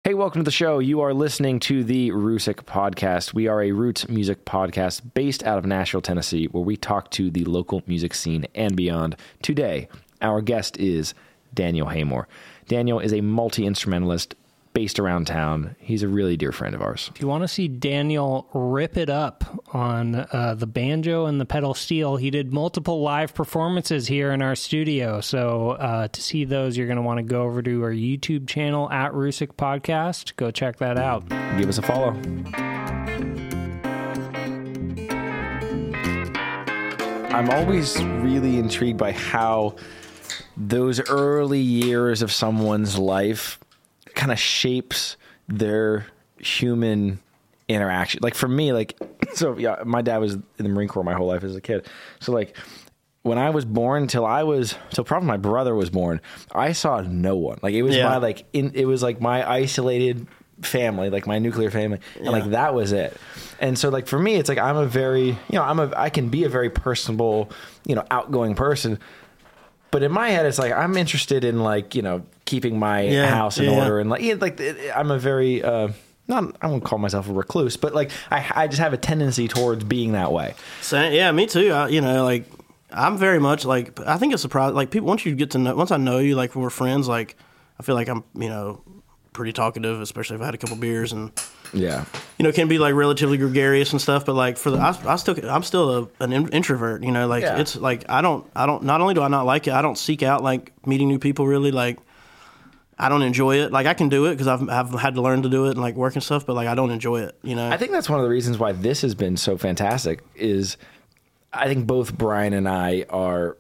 Hey, welcome to the show. You are listening to the Rusick Podcast. We are a roots music podcast based out of Nashville, Tennessee, where we talk to the local music scene and beyond. Today, our guest is Daniel Haymore. Daniel is a multi-instrumentalist based around town. He's a really dear friend of ours. If you want to see Daniel rip it up on the banjo and the pedal steel, he did multiple live performances here in our studio. So to see those, you're going to want to go over to our YouTube channel at Rusick Podcast. Go check that out. Give us a follow. I'm always really intrigued by how those early years of someone's life kind of shapes their human interaction. Like for me, my dad was in the Marine Corps my whole life as a kid. So like when I was born till probably my brother was born, I saw no one. Like it was my isolated family, like my nuclear family. And like that was it. And so like for me, it's like I can be a very personable, outgoing person. But in my head, it's like I'm interested in keeping my house in order and I'm a very I won't call myself a recluse, but I just have a tendency towards being that way. So, yeah, me too. I'm very much I think it's surprising. Like people, once I know you, we're friends. I feel like I'm pretty talkative, especially if I had a couple beers and. Yeah, can be relatively gregarious and stuff, but I'm still an introvert. It's I don't. Not only do I not like it, I don't seek out meeting new people. Really, I don't enjoy it. I can do it because I've had to learn to do it and work and stuff, but I don't enjoy it. I think that's one of the reasons why this has been so fantastic. Is I think both Brian and I are.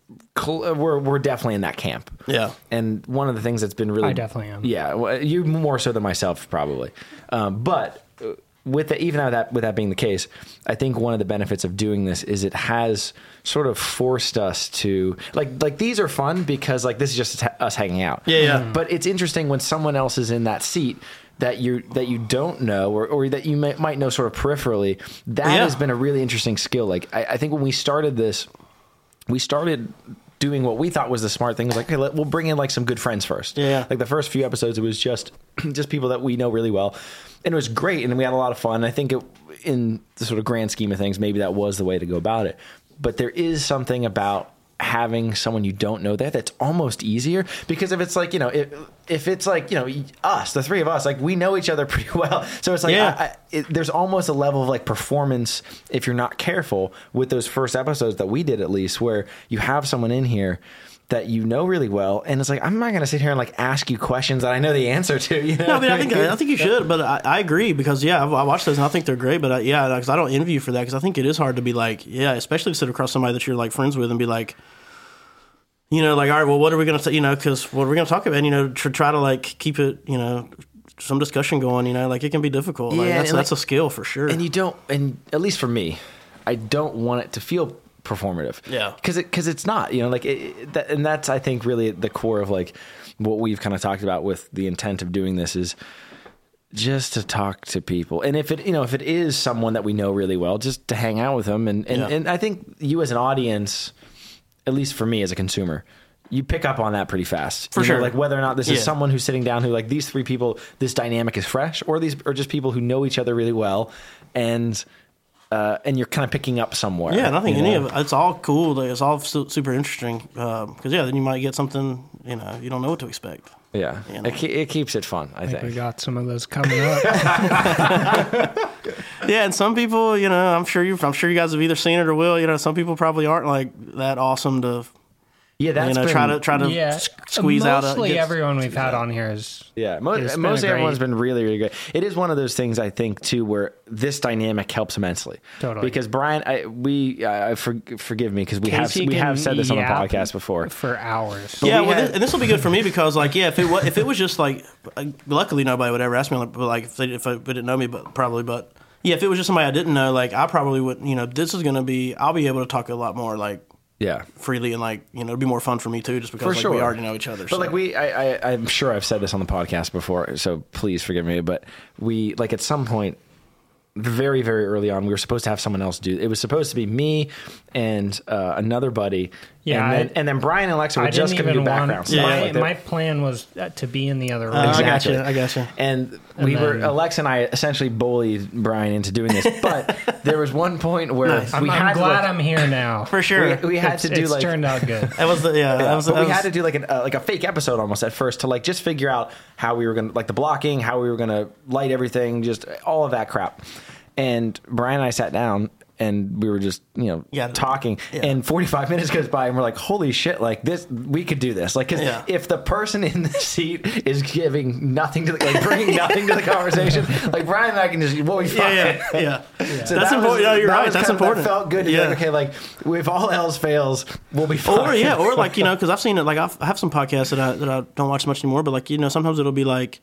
We're definitely in that camp. Yeah. And one of the things that's been really... I definitely am. Yeah. Well, you more so than myself, probably. But with that being the case, I think one of the benefits of doing this is it has sort of forced us to... Like these are fun because this is just us hanging out. Yeah. But it's interesting when someone else is in that seat that you don't know or that you might know sort of peripherally. That has been a really interesting skill. I think when we started this... We started doing what we thought was the smart thing. It was okay, we'll bring in some good friends first. Yeah. The first few episodes, it was just people that we know really well. And it was great. And we had a lot of fun. I think in the sort of grand scheme of things, maybe that was the way to go about it. But there is something about having someone you don't know there that's almost easier because if it's if it's us, the three of us, we know each other pretty well. So it's there's almost a level of performance if you're not careful with those first episodes that we did, at least, where you have someone in here that you know really well, and it's I'm not going to sit here and ask you questions that I know the answer to. No, I think you should, but I agree because I watch those and I think they're great, but because I don't envy you for that because I think it is hard to be especially to sit across somebody that you're friends with and be all right, well, what are we going to, because what are we going to talk about, to try to keep it, some discussion going, it can be difficult. That's a skill for sure. And at least for me, I don't want it to feel performative. Yeah. Because it's not, and that's, I think, really the core of what we've kind of talked about with the intent of doing this is just to talk to people. And if it is someone that we know really well, just to hang out with them. And I think you as an audience, at least for me as a consumer, you pick up on that pretty fast. For sure. Whether or not this is someone who's sitting down who these three people, this dynamic is fresh, or these are just people who know each other really well, and you're kind of picking up somewhere. Yeah, and I think it's all cool. It's all super interesting. Because then you might get something, you don't know what to expect. Yeah, it keeps it fun, I think. We got some of those coming up. Yeah, and some people, I'm sure you guys have either seen it or will. Some people probably aren't that awesome to. Yeah, that's try to squeeze out. Mostly everyone we've had on here is. Yeah, most everyone's been really, really good. It is one of those things, I think, too, where this dynamic helps immensely. Totally. Because Brian, forgive me, because we have said this on the podcast before for hours. Yeah, and this will be good for me because if it was just luckily nobody would ever ask me, if they didn't know me, but if it was just somebody I didn't know, I probably would. This is going to be. I'll be able to talk a lot more freely and it'd be more fun for me too, just because we already know each other. But I'm sure I've said this on the podcast before, so please forgive me. But we at some point, very, very early on, we were supposed to have someone else do it. It was supposed to be me and another buddy. Yeah, and then Brian and Alexa were just going to do background stuff. My plan was to be in the other room. Exactly. I gotcha. And Alexa and I essentially bullied Brian into doing this. But there was one point where I'm glad I'm here now. For sure. We had to do it's turned out good. That was we had to do like a fake episode almost at first to like just figure out how we were going to, like the blocking, how we were going to light everything, just all of that crap. And Brian and I sat down and we were just, talking, and 45 minutes goes by and we're like, holy shit, like this, we could do this. Like, 'cause if the person in the seat is giving nothing to bringing nothing to the conversation, like Brian and I can just, we'll be fine. Yeah. So that's important. You're right. That's important. That felt good to be like, okay, like if all else fails, we'll be fine. Or like, cause I've seen it, like I have some podcasts that I don't watch much anymore, but like, sometimes it'll be like,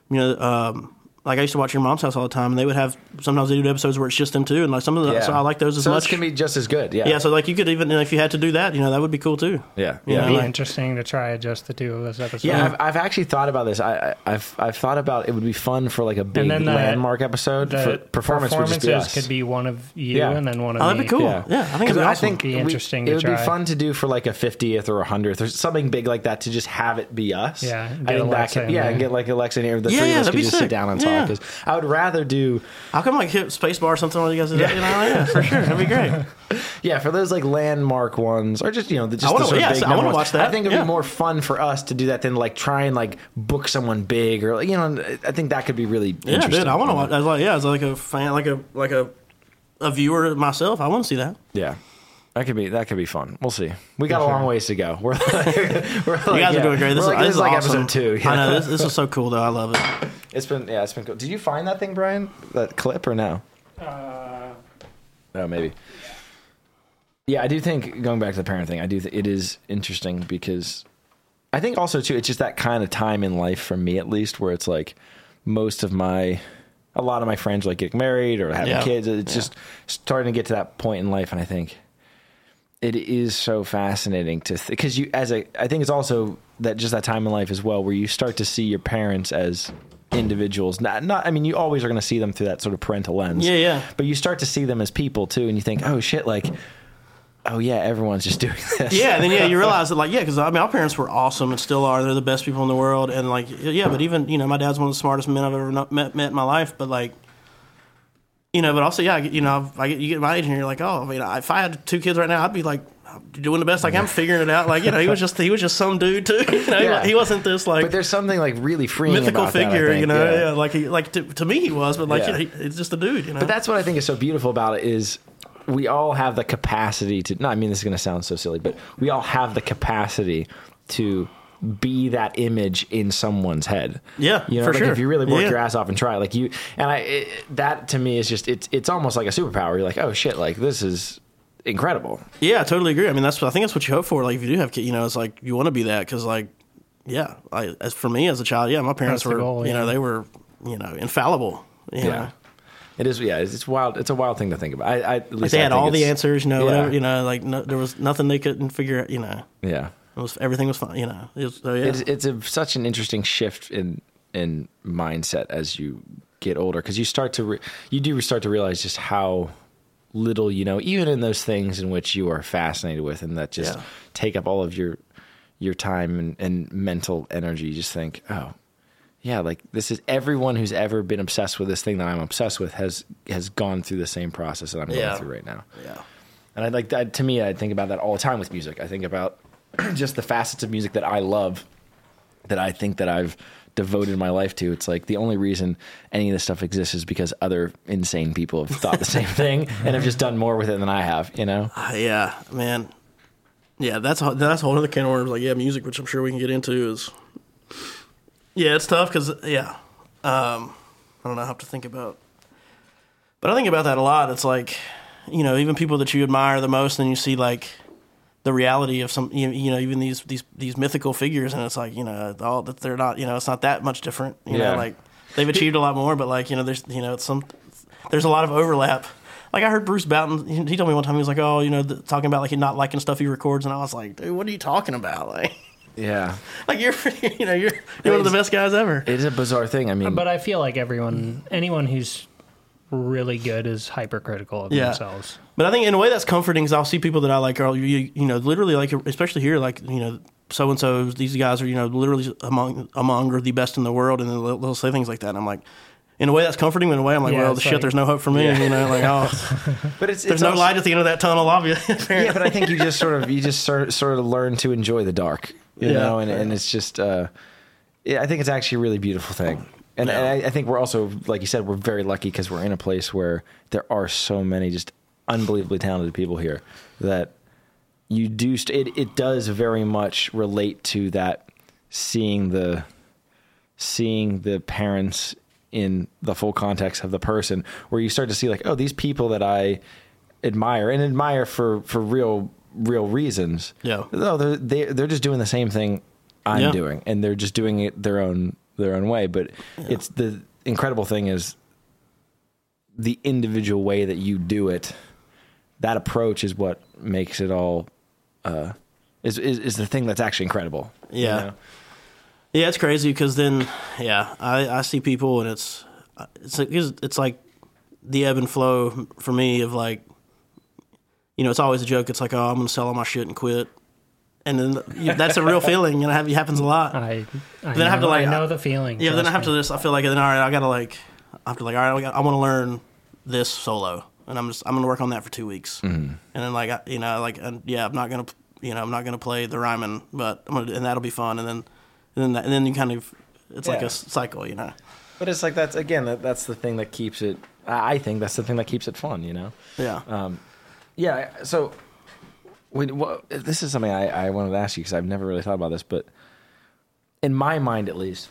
like I used to watch Your Mom's House all the time, and they would have sometimes they do episodes where it's just them two, and like some of the so I like those as much. So this can be just as good, yeah. So like you could even if you had to do that, that would be cool too. It'd be interesting to try just the two of us episodes. Yeah, I've actually thought about this. I've thought about it would be fun for like a big landmark episode. For performances would just be us. Could be one of you and then one of me. That'd be cool. Yeah, I think it'd be interesting. It would be fun to do for like a 50th or 100th or something big like that to just have it be us. Yeah, I think and get like Alexa in here. The three of us could just sit down and talk. Because I would rather do. I'll come like hit spacebar or something like you guys. Yeah, for sure, that'd be great. Yeah, for those like landmark ones, or just I want to watch that. I think it'd be more fun for us to do that than like try and like book someone big or I think that could be really interesting. Dude, I want to watch. As like a fan, like a viewer myself, I want to see that. Yeah. That could be fun. We'll see. We got a long ways to go. We're like, you guys are doing great. This is like awesome. episode 2. I know this is so cool though. I love it. It's been cool. Did you find that thing, Brian? That clip or no? Oh, maybe. Yeah, I do think going back to the parent thing, I do. It is interesting because I think also too, it's just that kind of time in life for me at least, where it's like a lot of my friends are like getting married or having kids. It's just starting to get to that point in life, and I think it is so fascinating because I think it's also that just that time in life as well, where you start to see your parents as individuals. I mean, you always are going to see them through that sort of parental lens. Yeah. But you start to see them as people too, and you think, oh shit, like, oh yeah, everyone's just doing this. Yeah, and then you realize that because our parents were awesome and still are. They're the best people in the world, and but even my dad's one of the smartest men I've ever met in my life. But but also you get my age and you're like, oh, if I had 2 kids right now, I'd be like doing the best I can, figuring it out. He was just some dude too. He wasn't this But there's something like really freeing mythical about figure. that, to me he was, but he's just a dude. But that's what I think is so beautiful about it is we all have the capacity to. No, I mean this is going to sound so silly, but we all have the capacity to be that image in someone's head. Yeah, for sure. If you really work your ass off and try, that to me is just it's almost like a superpower. You're like, oh shit, like this is incredible. Yeah, I totally agree. I mean, I think that's what you hope for. Like if you do have kids, it's like you want to be that because as for me as a child, my parents were, goal, they were, infallible. Yeah. It is, it's wild. It's a wild thing to think about. At least they had all the answers, whatever, there was nothing they couldn't figure out, Yeah. Everything was fine, It's such an interesting shift in mindset as you get older because you start to start to realize just how little even in those things in which you are fascinated with and that just take up all of your time and mental energy. You just think, oh yeah, like this is everyone who's ever been obsessed with this thing that I'm obsessed with has gone through the same process that I'm going through right now. Yeah, and I like that. To me, I think about that all the time with music. I think about just the facets of music that I love, that I think that I've devoted my life to. It's like the only reason any of this stuff exists is because other insane people have thought the same thing and have just done more with it than I have, Yeah, man. Yeah, that's a whole other can of worms. Music, which I'm sure we can get into, is it's tough because I don't know how to think about, but I think about that a lot. It's like even people that you admire the most, and you see the reality of some, even these mythical figures, and it's like, all that they're not, it's not that much different. They've achieved a lot more, but there's a lot of overlap. I heard Bruce Boughton, he told me one time, he was like, oh, talking about not liking stuff he records, and I was like, dude, what are you talking about? Yeah. You're one of the best guys ever. It is a bizarre thing. I mean, but I feel like anyone who's really good is hypercritical of themselves. But I think in a way that's comforting because I'll see people that I like are, you know, literally like, especially here, like, you know, so-and-so, these guys are, you know, literally among or the best in the world, and they'll say things like that. And I'm like, in a way that's comforting, in a way I'm like, well, shit, there's no hope for me, you know, like, but there's no light at the end of that tunnel, obviously. Yeah, but I think you just sort of learn to enjoy the dark, you know, and it's just, I think it's actually a really beautiful thing. And I think we're also, like you said, we're very lucky because we're in a place where there are so many just unbelievably talented people here that you do. It does very much relate to that seeing the parents in the full context of the person, where you start to see like, oh, these people that I admire for real reasons. Yeah. No, they're just doing the same thing I'm doing, and they're just doing it their own way. But it's the incredible thing is the individual way that you do it. That approach is what makes it all is the thing that's actually incredible. Yeah. You know? Yeah, it's crazy because then, I see people and it's like the ebb and flow for me of like, you know, it's always a joke. It's like, oh, I'm going to sell all my shit and quit. And then that's a real feeling, and it happens a lot. I know the feeling. Yeah, then I have to just, I feel like, then all right, I have to all right, I want to learn this solo, and I'm going to work on that for 2 weeks. Mm-hmm. And then I'm not going to play the Ryman, but and that'll be fun. And then you kind of, it's like a cycle, you know. But it's like that's the thing that keeps it. I think that's the thing that keeps it fun, you know. Yeah. So, this is something I wanted to ask you because I've never really thought about this, but in my mind, at least,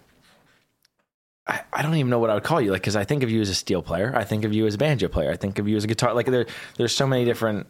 I don't even know what I would call you. Like, because I think of you as a steel player, I think of you as a banjo player, I think of you as a guitar. Like, there's so many different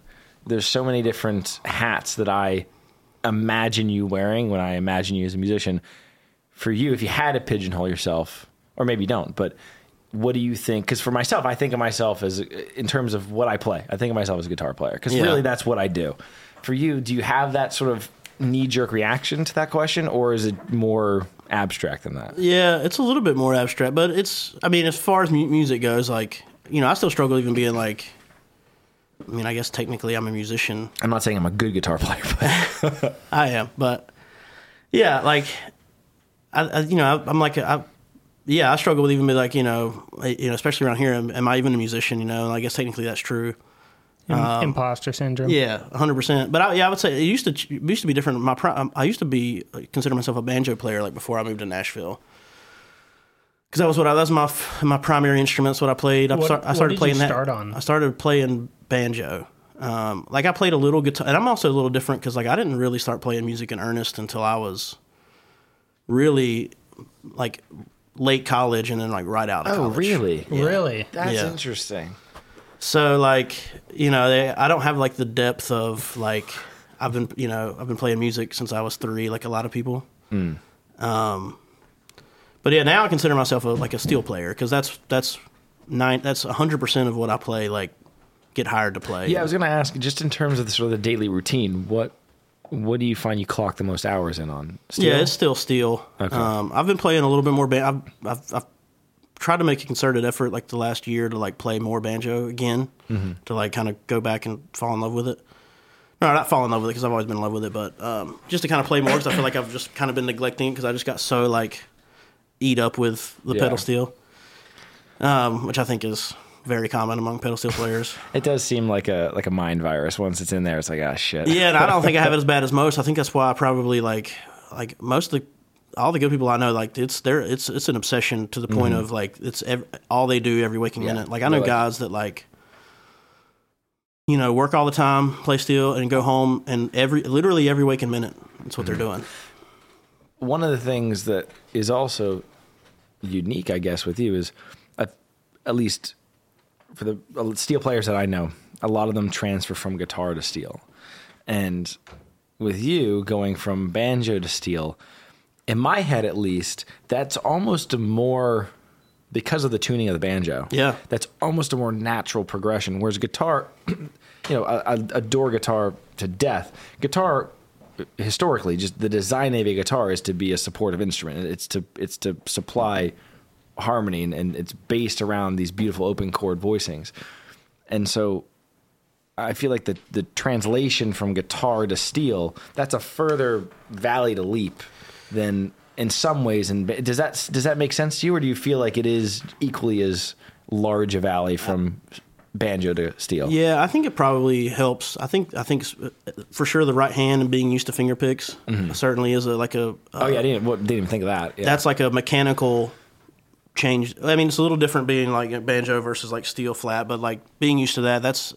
hats that I imagine you wearing when I imagine you as a musician. For you, if you had to pigeonhole yourself, or maybe you don't, but what do you think? Because for myself, I think of myself as, in terms of what I play, I think of myself as a guitar player, because really that's what I do. For you, do you have that sort of knee-jerk reaction to that question, or is it more abstract than that? Yeah, it's a little bit more abstract, but as far as music goes, like, you know, I still struggle even being like, I guess technically I'm a musician. I'm not saying I'm a good guitar player, but I am. But yeah, like, I struggle with even be like, you know, especially around here. Am I even a musician? You know, and I guess technically that's true. Imposter syndrome. Yeah, 100%. But I would say it used to be different. I used to consider myself a banjo player like before I moved to Nashville. Because that was my primary instrument. That's what I played. I started playing banjo. Like I played a little guitar, and I'm also a little different because like I didn't really start playing music in earnest until I was really like late college and then like right out of college. Oh, really? Yeah. Really? That's interesting. So like, you know, I don't have like the depth of like I've been playing music since I was 3, like a lot of people. But yeah, now I consider myself like a steel player because that's 100% of what I play. Like, get hired to play. Yeah, I was going to ask, just in terms of the sort of the daily routine, what do you find you clock the most hours in on? Steel? Yeah, it's still steel. Okay. I've been playing a little bit more I've tried to make a concerted effort like the last year to like play more banjo again, to like kind of go back and fall in love with it. No, not fall in love with it because I've always been in love with it, but just to kind of play more because I feel like I've just kind of been neglecting it because I just got so like eat up with the pedal steel, which I think is very common among pedal steel players. It does seem like a mind virus. Once it's in there, it's like, ah, shit. Yeah, and I don't think I have it as bad as most. I think that's why I probably like most of all the good people I know, like it's an obsession to the point of like it's all they do every waking minute. Like I know guys that like, you know, work all the time, play steel, and go home, and literally every waking minute, that's what they're doing. One of the things that is also unique, I guess, with you is, at least for the steel players that I know, a lot of them transfer from guitar to steel. And with you going from banjo to steel, in my head at least, that's almost a more, because of the tuning of the banjo, that's almost a more natural progression. Whereas guitar, you know, I adore guitar to death. Guitar, historically, just the design of a guitar is to be a supportive instrument. It's to supply harmony, and it's based around these beautiful open chord voicings. And so I feel like the translation from guitar to steel, that's a further valley to leap than in some ways. And does that make sense to you, or do you feel like it is equally as large a valley from banjo to steel? Yeah, I think it probably helps. I think for sure the right hand and being used to finger picks certainly is I didn't even think of that. Yeah. That's like a mechanical change. I mean, it's a little different being like a banjo versus like steel flat, but like being used to that, that's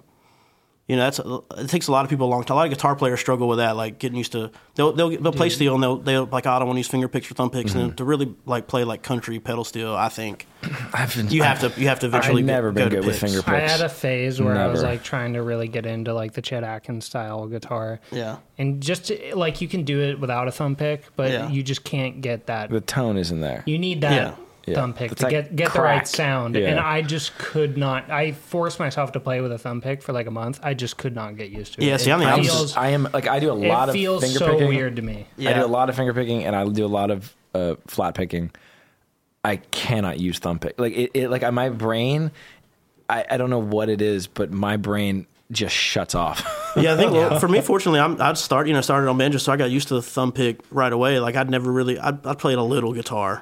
it takes a lot of people a long time. A lot of guitar players struggle with that, like getting used to. They'll play steel and they'll like, I don't want to use finger picks or thumb picks, and to really like play like country pedal steel, I think you have to eventually. I've never been good with picks. finger I picks. had a phase where I was like trying to really get into like the Chet Atkins style guitar. Yeah. And just like you can do it without a thumb pick, but you just can't get that. The tone isn't there. You need that thumb pick It's to like get the right sound. Yeah. And I just could not. I forced myself to play with a thumb pick for like a month. I just could not get used to it. Yeah, see, I'm the opposite. I do a lot of feels finger so picking. weird to me. I do a lot of finger picking, and I do a lot of flat picking. I cannot use thumb pick. Like my brain, I don't know what it is, but my brain just shuts off. Yeah, I think well, for me, fortunately, I started on banjo, so I got used to the thumb pick right away. Like I'd never really, I played a little guitar,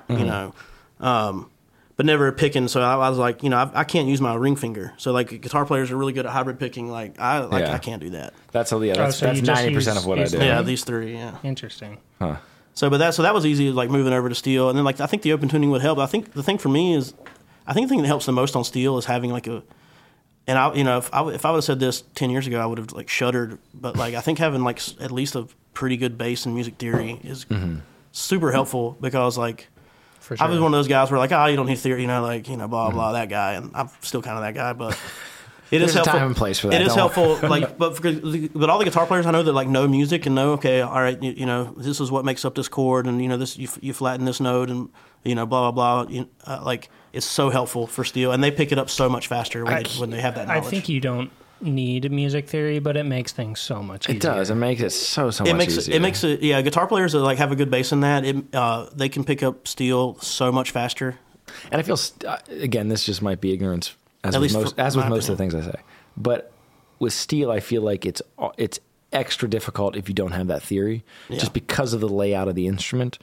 but never picking. So I was like, I can't use my ring finger. So like guitar players are really good at hybrid picking. Like I can't do that. That's so that's you just 90% of what I use do. Yeah, these three. Yeah. Interesting. Huh. So that was easy, like moving over to steel, and then like I think the open tuning would help. I think the thing for me is, I think the thing that helps the most on steel is having like a, and if I would have said this 10 years ago, I would have like shuddered. But like I think having like at least a pretty good base in music theory is super helpful, because like For sure. I was one of those guys where like, oh, you don't need theory, blah blah that guy, and I'm still kind of that guy, but. It is helpful. There's a time and place for that. It is helpful, like, but all the guitar players I know that like know music and know, okay, all right, this is what makes up this chord, and this you flatten this note, and blah blah blah. Like it's so helpful for steel, and they pick it up so much faster when they have that knowledge. I think you don't need music theory, but it makes things so much easier. It does. It makes it so much easier. It makes it. Yeah, guitar players that like have a good base in that, they can pick up steel so much faster. And I feel again, this just might be ignorance. As At with least most of the things I say. But with steel, I feel like it's extra difficult if you don't have that theory, just because of the layout of the instrument.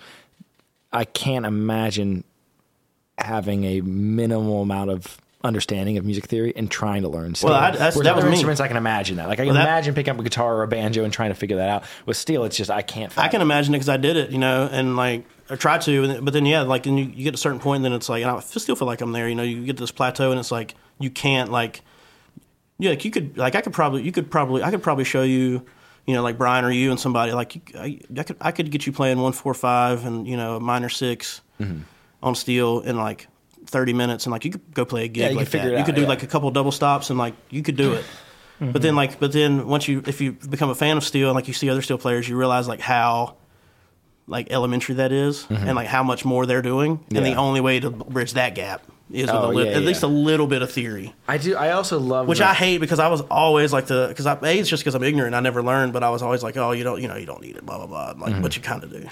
I can't imagine having a minimal amount of understanding of music theory and trying to learn steel. Well, that was me. Instruments, I can imagine that. Like I can imagine picking up a guitar or a banjo and trying to figure that out. With steel, it's just I can't. I can imagine it because I did it, and like I tried to, but then like then you get to a certain point, and then it's like, and I still feel like I'm there. You get to this plateau, and it's like you can't like, like you could like I could probably show you, like Brian or you and somebody like I could get you playing 1-4-5 and a minor 6 on steel in like 30 minutes, and like you could go play a gig like that. You could do like a couple double stops, and like you could do it. But then once if you become a fan of steel and like you see other steel players, you realize like how like elementary that is, and like how much more they're doing, and the only way to bridge that gap is with at least a little bit of theory. I also love which I hate, because I was always like it's just because I'm ignorant, I never learned, but I was always like, oh, you don't need it, blah blah blah, like but you kind of do.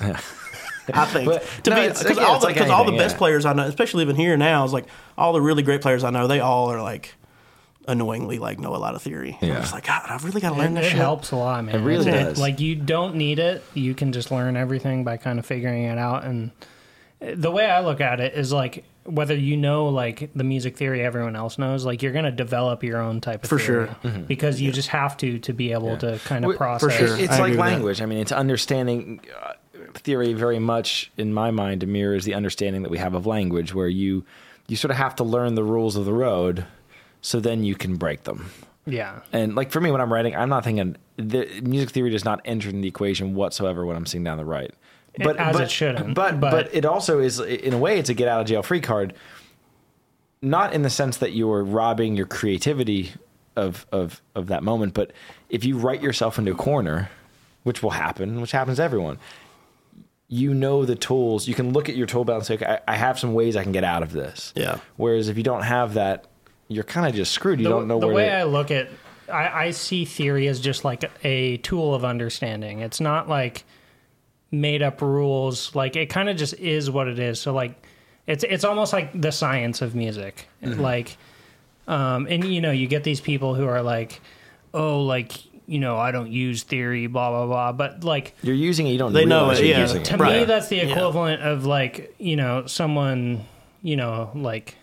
I think because all the best players I know, especially living here now, is like all the really great players I know, they all are like annoyingly like know a lot of theory. Yeah. I'm just like, God, I've really got to learn this shit. It helps a lot, man. It really does. Like you don't need it. You can just learn everything by kind of figuring it out. And the way I look at it is like whether like the music theory everyone else knows, like you're going to develop your own type of theory. For sure. Because you just have to be able to kind of process. For sure. It's like language. I mean, it's understanding. Theory very much in my mind mirrors the understanding that we have of language, where you sort of have to learn the rules of the road so then you can break them. Yeah. And like for me, when I'm writing, I'm not thinking the music theory does not enter in the equation whatsoever when I'm sitting down to write. But it shouldn't. But it also is, in a way, it's a get out of jail free card. Not in the sense that you are robbing your creativity of that moment, but if you write yourself into a corner, which happens to everyone, the tools, you can look at your tool belt and say, okay, I have some ways I can get out of this. Yeah. Whereas if you don't have that, you're kind of just screwed. You don't know the where. The way I look at, I see theory as just like a tool of understanding. It's not like made up rules. Like it kind of just is what it is. So like It's almost like the science of music. Like, and you get these people who are like, oh, like, I don't use theory, blah, blah, blah. But, like... You're using it, you don't they know realize it, you're yeah. using it. To me, that's the equivalent of, like, someone, like...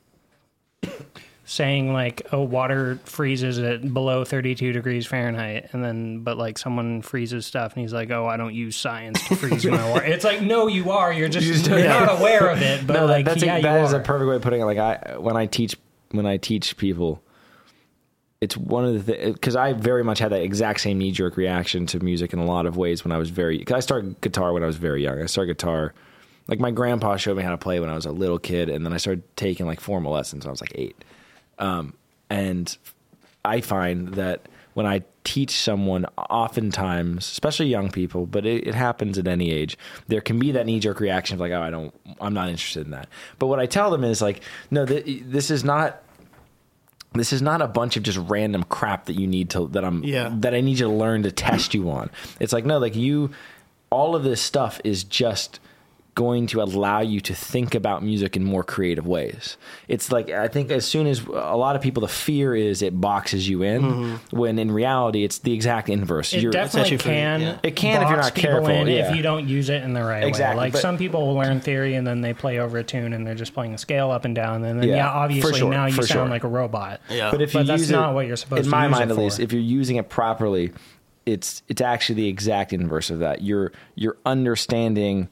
saying, like, oh, water freezes at below 32 degrees Fahrenheit, and then, but, like, someone freezes stuff, and he's like, oh, I don't use science to freeze my water. It's like, no, you are. You're just you're not aware of it, but, No, like, that is a perfect way of putting it. Like, when I teach people, it's one of the because I very much had that exact same knee-jerk reaction to music in a lot of ways when I was because I started guitar when I was very young. I started guitar, like, my grandpa showed me how to play when I was a little kid, and then I started taking, like, formal lessons when I was, like, 8. And I find that when I teach someone, oftentimes, especially young people, but it happens at any age, there can be that knee-jerk reaction of like, oh, I'm not interested in that. But what I tell them is like, no, this is not a bunch of just random crap that you need to, that I need you to learn to test you on. It's like, no, like all of this stuff is just going to allow you to think about music in more creative ways. It's like, I think as soon as a lot of people, the fear is it boxes you in, when in reality it's the exact inverse. It definitely can. It can if you're not careful. If you don't use it in the right way. Like, some people will learn theory and then they play over a tune and they're just playing a scale up and down, and then obviously now you sound like a robot. Yeah. But if you that's not what you're supposed to use it for. In my mind, at least, if you're using it properly, it's actually the exact inverse of that. You're understanding.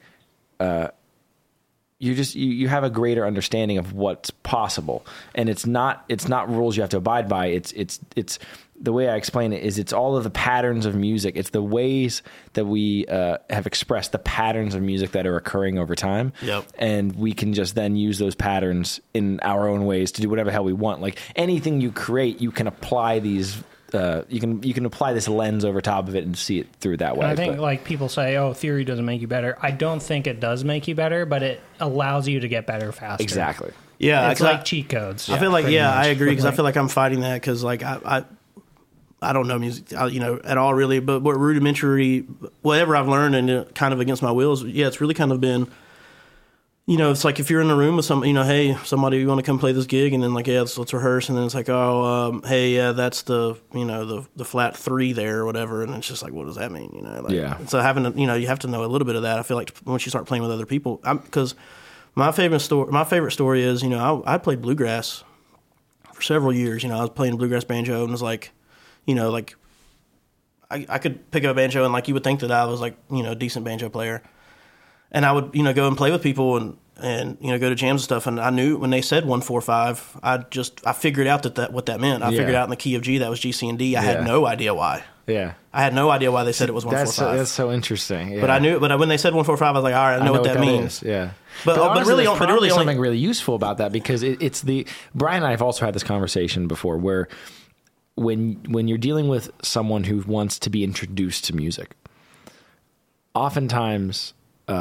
You have a greater understanding of what's possible, and it's not rules you have to abide by. It's the way I explain it is it's all of the patterns of music. It's the ways that we have expressed the patterns of music that are occurring over time. Yep. And we can just then use those patterns in our own ways to do whatever the hell we want. Like anything you create, you can apply these. You can apply this lens over top of it and see it through that way. And I think like people say, oh, theory doesn't make you better. I don't think it does make you better, but it allows you to get better faster. Exactly. Yeah, it's like cheat codes. I feel like I agree because I feel like I'm fighting that because like I don't know music at all really, but what rudimentary whatever I've learned and kind of against my will is it's really kind of been. It's like if you're in a room with hey, somebody, you want to come play this gig, and then like, let's rehearse, and then it's like, oh, hey, that's the the flat 3 there or whatever, and it's just like, what does that mean? So having to, you have to know a little bit of that. I feel like once you start playing with other people, because my favorite story is, I played bluegrass for several years. I was playing bluegrass banjo, and it was like, like I could pick up a banjo, and like you would think that I was like, a decent banjo player. And I would, go and play with people and go to jams and stuff. And I knew when they said 1-4-5, I figured out what that meant. I figured out in the key of G that was G, C, and D. I had no idea why. Yeah. I had no idea why they said it was 1-4-5. That's so interesting. Yeah. But I knew. But when they said 1-4-5, I was like, all right, I know what that means. Yeah. But honestly, really, there's something really useful about that because it's Brian and I have also had this conversation before where when you're dealing with someone who wants to be introduced to music, oftentimes.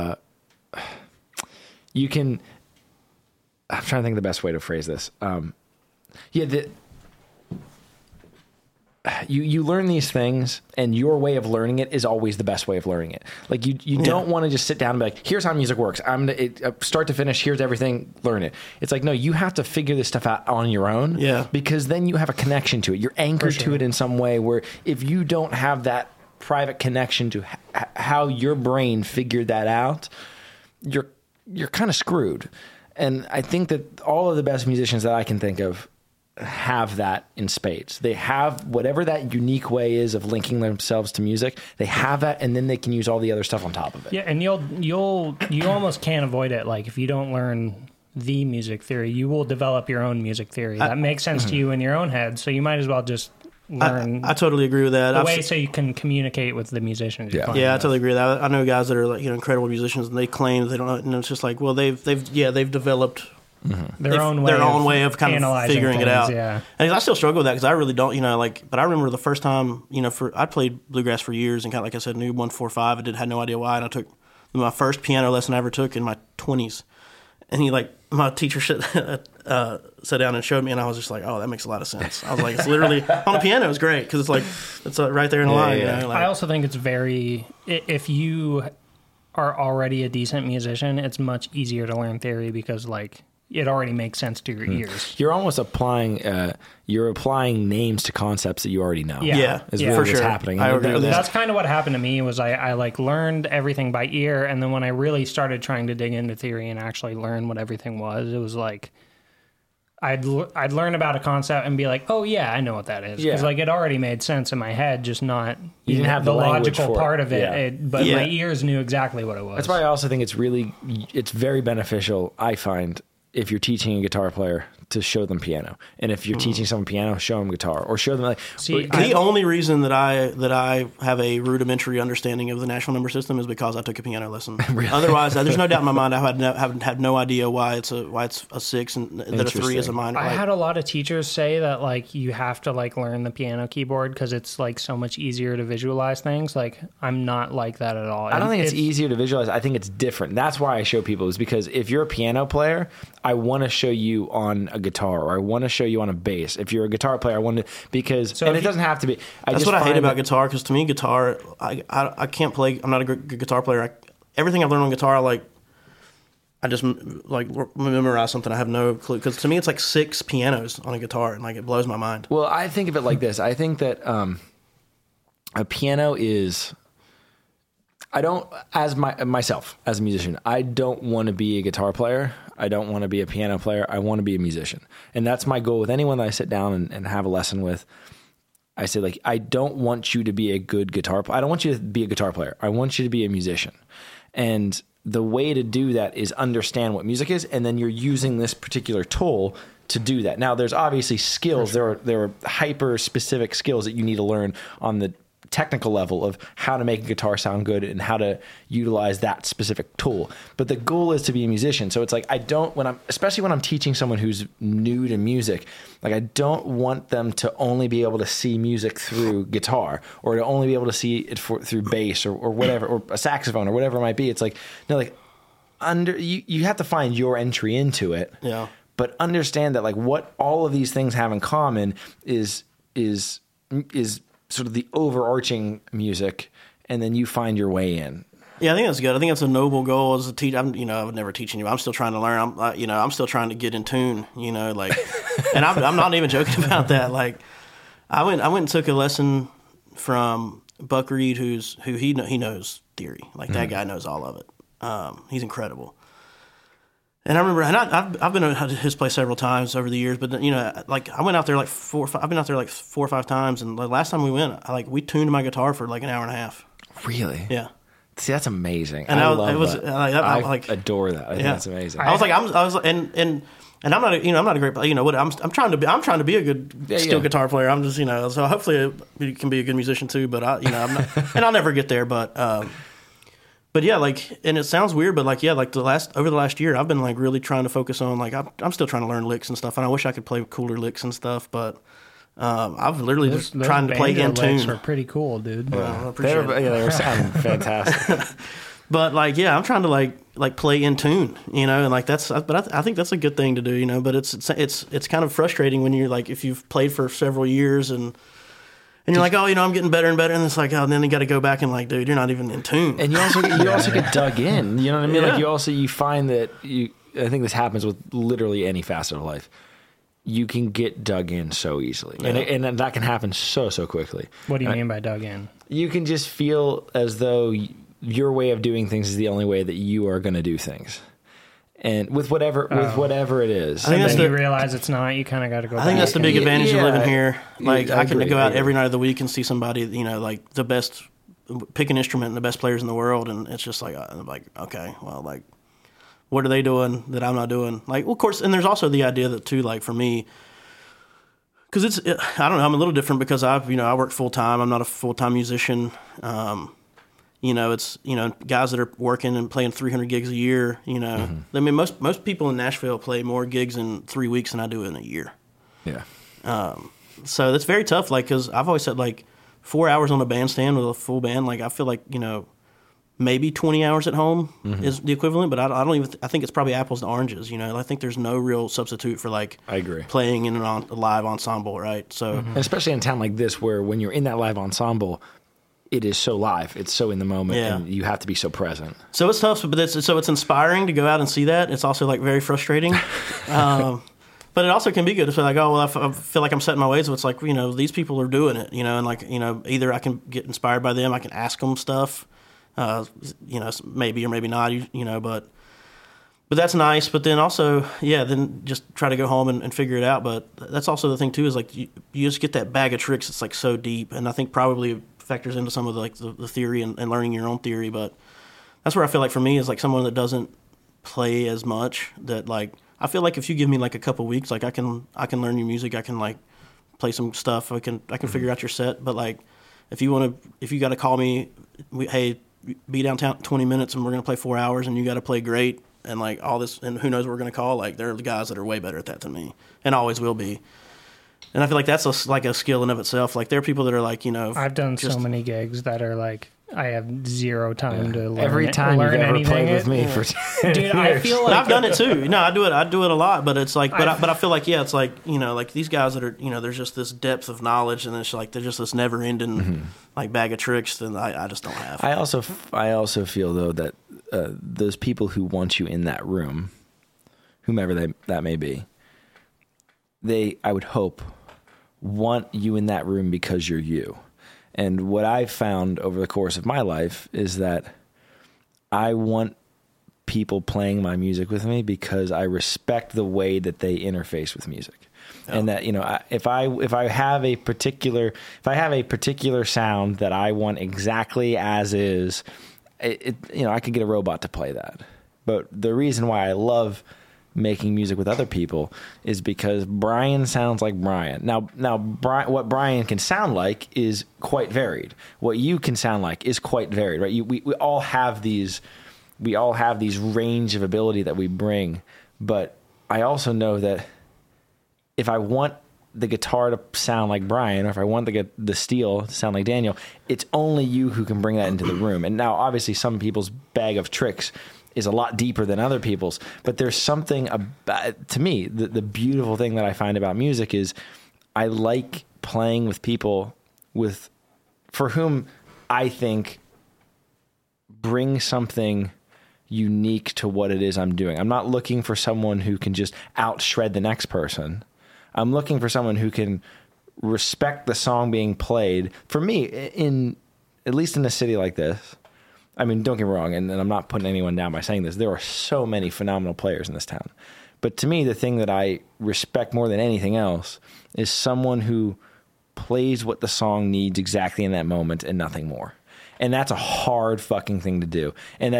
You can. I'm trying to think of the best way to phrase this. You learn these things, and your way of learning it is always the best way of learning it. Like you don't want to just sit down and be like, "Here's how music works. Start to finish. Here's everything. Learn it." It's like no, you have to figure this stuff out on your own. Yeah. Because then you have a connection to it. You're anchored to it in some way. Where if you don't have that private connection to how your brain figured that out, you're kind of screwed. And I think that all of the best musicians that I can think of have that in spades. They have whatever that unique way is of linking themselves to music. They have that, and then they can use all the other stuff on top of it. Yeah, and you almost can't avoid it. Like if you don't learn the music theory, you will develop your own music theory. That makes sense to you in your own head, so you might as well just learn. I totally agree with that. The way so you can communicate with the musicians. Yeah, I totally agree with that. I know guys that are like incredible musicians, and they claim they don't know, and it's just like, well, they've developed their own way of kind of figuring things, it out. Yeah, and I still struggle with that because I really don't, But I remember the first time, I played bluegrass for years, and kind of like I said, knew 1-4-5. I had no idea why, and I took my first piano lesson I ever took in my 20s, and my teacher sat down and showed me, and I was just like, oh, that makes a lot of sense. I was like, it's literally on the piano. It's great because it's right there in the line. I also think it's very if you are already a decent musician, it's much easier to learn theory because like it already makes sense to your ears. You're almost applying names to concepts that you already know. Yeah, is yeah, really for what's sure. happening. I agree with that. That's kind of what happened to me was I like learned everything by ear, and then when I really started trying to dig into theory and actually learn what everything was, it was like I'd learn about a concept and be like, oh yeah, I know what that is, because Yeah. like it already made sense in my head, just not You didn't have the language logical for it. part of it. Yeah. But Yeah. my ears knew exactly what it was. That's why I also think it's very beneficial, I find, if you're teaching a guitar player to show them piano. And if you're teaching someone piano, show them guitar. Or show them like... See, The only reason that I have a rudimentary understanding of the natural number system is because I took a piano lesson. Otherwise, there's no doubt in my mind I had no idea why it's a 6 and that a 3 is a minor. I Like, had a lot of teachers say that like you have to like learn the piano keyboard because it's like so much easier to visualize things. Like I'm not like that at all. I don't think it's easier to visualize. I think it's different. That's why I show people, is because if you're a piano player, I want to show you on a guitar, or I want to show you on a bass. If you're a guitar player, I want to, because, So and if it doesn't have to be. that's what I hate about guitar, because to me, guitar, I can't play. I'm not a good guitar player. Everything I've learned on guitar, I just like memorize something. I have no clue, because to me, it's like 6 pianos on a guitar, and like it blows my mind. Well, I think of it like this. I think that a piano is... I don't, myself as a musician, I don't want to be a guitar player. I don't want to be a piano player. I want to be a musician. And that's my goal with anyone that I sit down and have a lesson with. I say, like, I don't want you to be a good guitar player. I don't want you to be a guitar player. I want you to be a musician. And the way to do that is understand what music is, and then you're using this particular tool to do that. Now, there's obviously skills. There are hyper-specific skills that you need to learn on the technical level of how to make a guitar sound good and how to utilize that specific tool. But the goal is to be a musician. So it's like, especially when I'm teaching someone who's new to music, like I don't want them to only be able to see music through guitar, or to only be able to see it through bass or whatever, or a saxophone or whatever it might be. It's like, no, like you have to find your entry into it. Yeah. But understand that like what all of these things have in common is sort of the overarching music, and then you find your way in. Yeah, I think that's good. I think that's a noble goal as a teacher. I would never teach anybody. I'm still trying to learn. I'm still trying to get in tune. Like, and I'm not even joking about that. Like, I went and took a lesson from Buck Reed, who knows theory. Like that guy knows all of it. He's incredible. And I remember, and I've been at his place several times over the years, but like I went out there like 4 or 5. I've been out there like 4 or 5 times, and the last time we went, we tuned my guitar for like an hour and a half. Really? Yeah. See, that's amazing. And I I love was, that. I adore that. I think that's amazing. I was and I'm not I'm not a great player. I'm trying to be a good steel guitar player. I'm just so hopefully you can be a good musician too. But I'm not, and I'll never get there. But yeah, like, and it sounds weird, but like, yeah, like over the last year, I've been like really trying to focus on like I'm still trying to learn licks and stuff, and I wish I could play cooler licks and stuff, but I've literally just trying to play in tune. Are pretty cool, dude. I appreciate it. They were sounding fantastic. But like, yeah, I'm trying to like play in tune, and like but I think that's a good thing to do, but it's kind of frustrating when you're like, if you've played for several years and you're like, oh, I'm getting better and better, and it's like, oh, and then you got to go back and like, dude, you're not even in tune. And you also get dug in. You know what I mean? Yeah. Like you find that I think this happens with literally any facet of life. You can get dug in so easily, and that can happen so quickly. What do you mean by dug in? You can just feel as though your way of doing things is the only way that you are going to do things. And with whatever it is. I think And then you realize it's not, you kind of got to go back. I think that's the big advantage of living here. Like, I I can agree, go out every night of the week and see somebody, like the best, pick an instrument and the best players in the world, and it's just like, okay, well, like, what are they doing that I'm not doing? Like, well, of course, and there's also the idea that too, like for me, because I don't know, I'm a little different because I work full time. I'm not a full time musician. It's guys that are working and playing 300 gigs a year. Mm-hmm. I mean, most people in Nashville play more gigs in 3 weeks than I do in a year. Yeah. So that's very tough. Like, because I've always said like 4 hours on a bandstand with a full band. Like, I feel like maybe 20 hours at home is the equivalent. But I think it's probably apples to oranges. I think there's no real substitute for like I agree. playing in a live ensemble, right? So And especially in a town like this, where when you're in that live ensemble, it is so live. It's so in the moment, Yeah. and you have to be so present. So it's tough, but it's inspiring to go out and see that. It's also like very frustrating. But it also can be good. It's like, oh, well, I feel like I'm setting my ways. So it's like, these people are doing it, and like, either I can get inspired by them, I can ask them stuff, maybe or maybe not, but that's nice. But then also, then just try to go home and figure it out. But that's also the thing too, is like you just get that bag of tricks that's like so deep, and I think probably factors into some of the theory and learning your own theory. But that's where I feel like for me is like someone that doesn't play as much, that like, I feel like if you give me like a couple weeks, like I can learn your music, I can like play some stuff, I can figure out your set. But like if you got to call me, hey, be downtown 20 minutes and we're gonna play 4 hours and you got to play great and like all this, and who knows what we're gonna call, like there are the guys that are way better at that than me and always will be. And I feel like that's like a skill in of itself. Like there are people that are like, I've done so many gigs that are like, I have zero time to learn. Every time you've ever played with me for 10 dude, years. I feel like I've done it too. No, I do it a lot. But it's like, but I feel like it's like like these guys that are there's just this depth of knowledge, and it's like there's just this never ending like bag of tricks that I just don't have. I also feel though that those people who want you in that room, whomever that may be, I would hope want you in that room because you're you. And what I've found over the course of my life is that I want people playing my music with me because I respect the way that they interface with music. Oh. And that, if I have a particular sound that I want exactly as is, I could get a robot to play that. But the reason why I love making music with other people is because Brian sounds like Brian. Now, what Brian can sound like is quite varied. What you can sound like is quite varied, right? We all have these range of ability that we bring. But I also know that if I want the guitar to sound like Brian, or if I want the steel to sound like Daniel, it's only you who can bring that into the room. And now, obviously, some people's bag of tricks is a lot deeper than other people's, but there's something about, to me, the beautiful thing that I find about music is I like playing with people for whom I think bring something unique to what it is I'm doing. I'm not looking for someone who can just out-shred the next person. I'm looking for someone who can respect the song being played. For me, at least in a city like this, I mean, don't get me wrong, and I'm not putting anyone down by saying this. There are so many phenomenal players in this town. But to me, the thing that I respect more than anything else is someone who plays what the song needs exactly in that moment and nothing more. And that's a hard fucking thing to do. And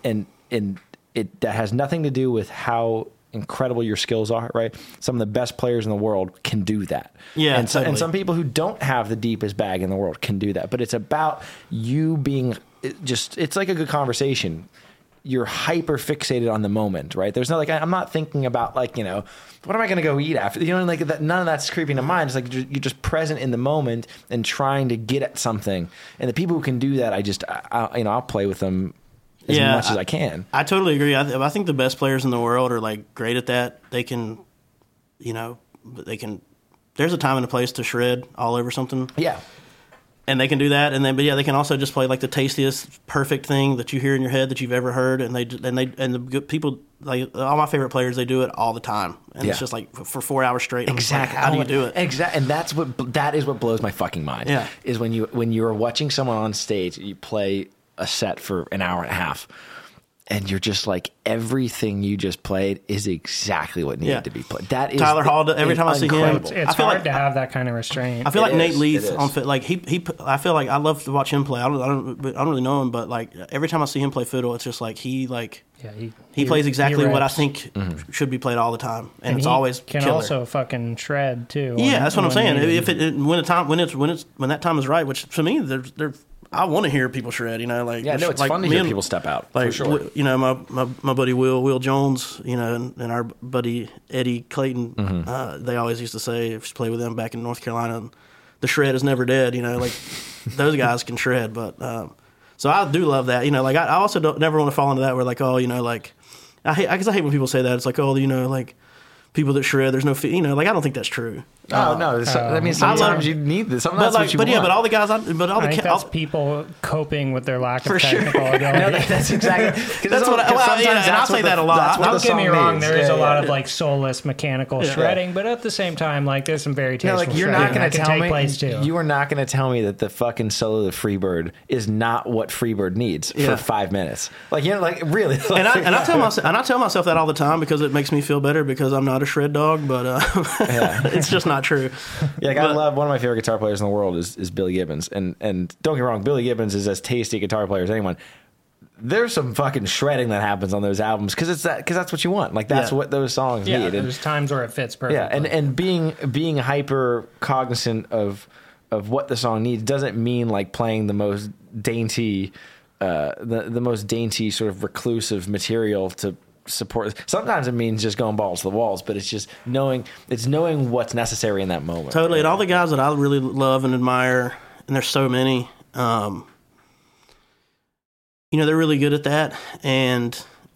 that has nothing to do with how incredible your skills are, right? Some of the best players in the world can do that. Yeah, and totally. And some people who don't have the deepest bag in the world can do that. But it's about you being it's like a good conversation. You're hyper fixated on the moment, right? There's no I'm not thinking about what am I going to go eat after? Like that. None of that's creeping to mind. It's like you're just present in the moment and trying to get at something. And the people who can do that, I'll play with them as much as I can. I totally agree. I think the best players in the world are like great at that. They can, there's a time and a place to shred all over something. Yeah. And they can do that, they can also just play like the tastiest, perfect thing that you hear in your head that you've ever heard, and the good people, like all my favorite players, they do it all the time, and it's just like for 4 hours straight. Exactly. Like, how do you do it? Exactly, and that is what blows my fucking mind. Yeah. Is when you're watching someone on stage, you play a set for an hour and a half, and you're just like, everything you just played is exactly what needed to be played. That is Tyler Hall. Every time I see him, it's hard to have that kind of restraint. I feel like Nate Leith on fit. Like he. I feel like I love to watch him play. I don't really know him, but like every time I see him play fiddle, it's just like he plays exactly what I think should be played all the time, and it's always can killer. Also fucking shred too. Yeah, that's what I'm saying. When that time is right, which to me, they're I want to hear people shred, it's fun to hear people step out, like, for sure. My buddy Will Jones, and our buddy Eddie Clayton, they always used to say, if you play with them back in North Carolina, the shred is never dead, like those guys can shred, but so I do love that, I also never want to fall into that where like, I hate when people say that, it's like, people that shred, there's no, you know, like I don't think that's true. Oh no! I mean, sometimes you need this. Sometimes that's what you want. But all the guys, I think that's people coping with their lack of technical ability. No, that's exactly. That's what. And I say that a lot. Don't get me wrong. There is a lot of like soulless mechanical shredding, but at the same time, like there's some very tasteful. Like you're not going to tell me. Place too. You are not going to tell me that the fucking solo of Freebird is not what Freebird needs for 5 minutes. Like you know, like really. Like, and I tell myself that all the time because it makes me feel better because I'm not a shred dog, but it's just not true. Yeah, like I love one of my favorite guitar players in the world is Billy Gibbons, and don't get me wrong, Billy Gibbons is as tasty a guitar player as anyone. There's some fucking shredding that happens on those albums because that's what you want. Like that's what those songs need. And there's times where it fits perfectly. Yeah, and being hyper cognizant of what the song needs doesn't mean like playing the most dainty, the most dainty sort of reclusive material to support. Sometimes it means just going balls to the walls, but it's just knowing what's necessary in that moment. Totally. And all the guys that I really love and admire, and there's so many, you know, they're really good at that. And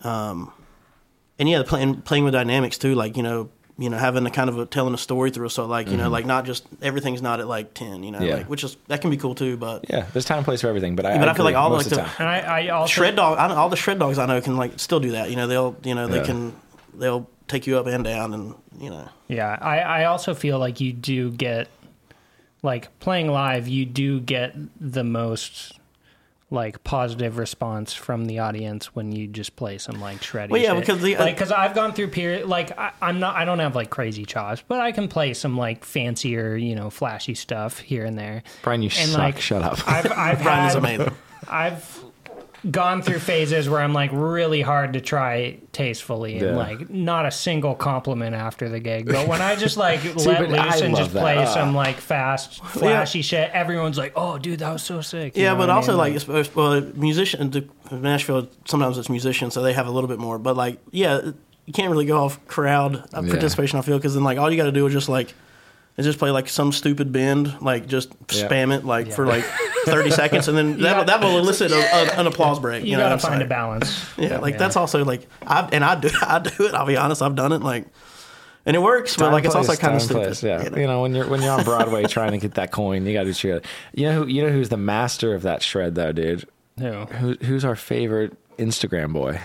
yeah, playing with dynamics too, like, you know, having a kind of telling a story through. So like, you know, like not just everything's not at like 10, you know, like, which is, that can be cool too, but yeah, there's time and place for everything. But I feel like all most like of the time. And I also shred dog, all the shred dogs I know can like still do that. You know, they'll take you up and down, and you know. Yeah, I also feel like you do get, like playing live, you do get the most like positive response from the audience when you just play some like shreddy shit. Because I've gone through period like I don't have like crazy chops, but I can play some like fancier, you know, flashy stuff here and there. Brian, you suck. Like, shut up. I've Brian is amazing. I've gone through phases where I'm like really hard to try tastefully and like not a single compliment after the gig. But when I just like let loose and just play some like fast, flashy shit, everyone's like, "Oh, dude, that was so sick." Yeah, but also like musician Nashville. Sometimes it's musicians, so they have a little bit more. But like, yeah, you can't really go off crowd participation. I feel because then like all you got to do is just play like some stupid bend, like just spam it like for like 30 seconds, and then that will elicit an applause break. You gotta find a balance. Yeah, like that's also like I do it. I'll be honest, I've done it like, and it works. But like it's also kind of stupid. Yeah, you know when you're on Broadway trying to get that coin, you gotta do shred. You know who's the master of that shred though, dude? Who's our favorite Instagram boy?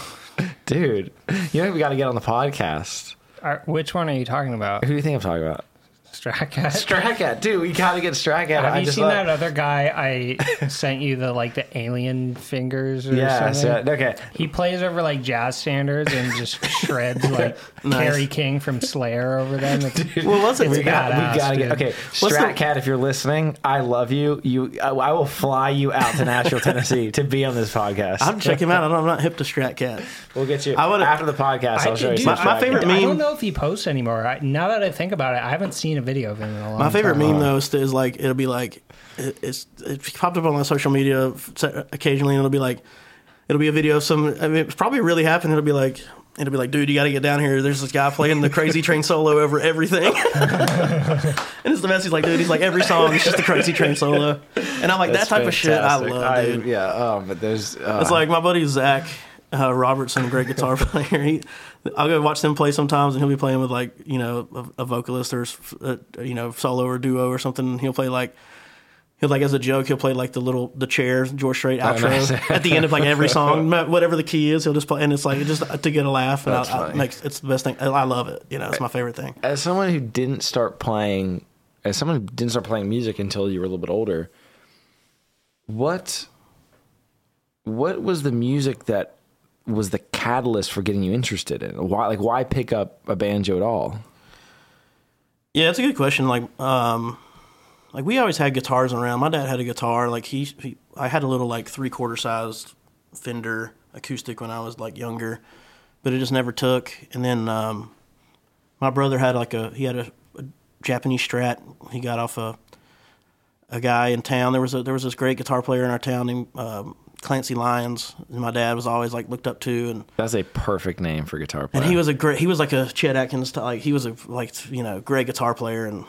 Dude, you know we got to get on the podcast. Which one are you talking about? Who do you think I'm talking about? Stratcat, dude, we gotta get Stratcat. Have you seen that other guy I sent you the alien fingers or something? Yeah, okay. He plays over like jazz standards and just shreds like Kerry King from Slayer over them. Dude, well, listen, we gotta get okay. Stratcat, if you're listening, I love you. I will fly you out to Nashville, Tennessee to be on this podcast. I'm checking him out. I'm not hip to Stratcat. We'll get you after the podcast. I'll show you. My favorite meme. I don't know if he posts anymore. Now that I think about it, I haven't seen a video of him in a long time. My favorite meme though is like it'll be like it popped up on my social media occasionally, and it'll be a video of some. I mean, it's probably really happened. It'll be like, dude, you got to get down here. There's this guy playing the Crazy Train solo over everything, and it's the best. He's like, dude, he's like every song is just the Crazy Train solo, and I'm like, that's that type of shit I love, dude. But there's it's like my buddy Zach Robertson, great guitar player. I'll go watch them play sometimes, and he'll be playing with like a vocalist or solo or duo or something. He'll play like as a joke, he'll play like the chair George Strait outro nice. At the end of like every song, whatever the key is, he'll just play, and it's like just to get a laugh. And it's the best thing. I love it. It's my favorite thing. As someone who didn't start playing music until you were a little bit older, what was the music that was the catalyst for getting you interested in it? Why pick up a banjo at all? Yeah, that's a good question. Like we always had guitars around. My dad had a guitar. Like I had a little like 3/4 sized Fender acoustic when I was like younger, but it just never took. And then my brother had a Japanese Strat. He got off a guy in town. There was this great guitar player in our town named Clancy Lyons, and my dad was always like looked up to, and that's a perfect name for guitar player. And he was like a Chet Atkins, like he was a great guitar player, and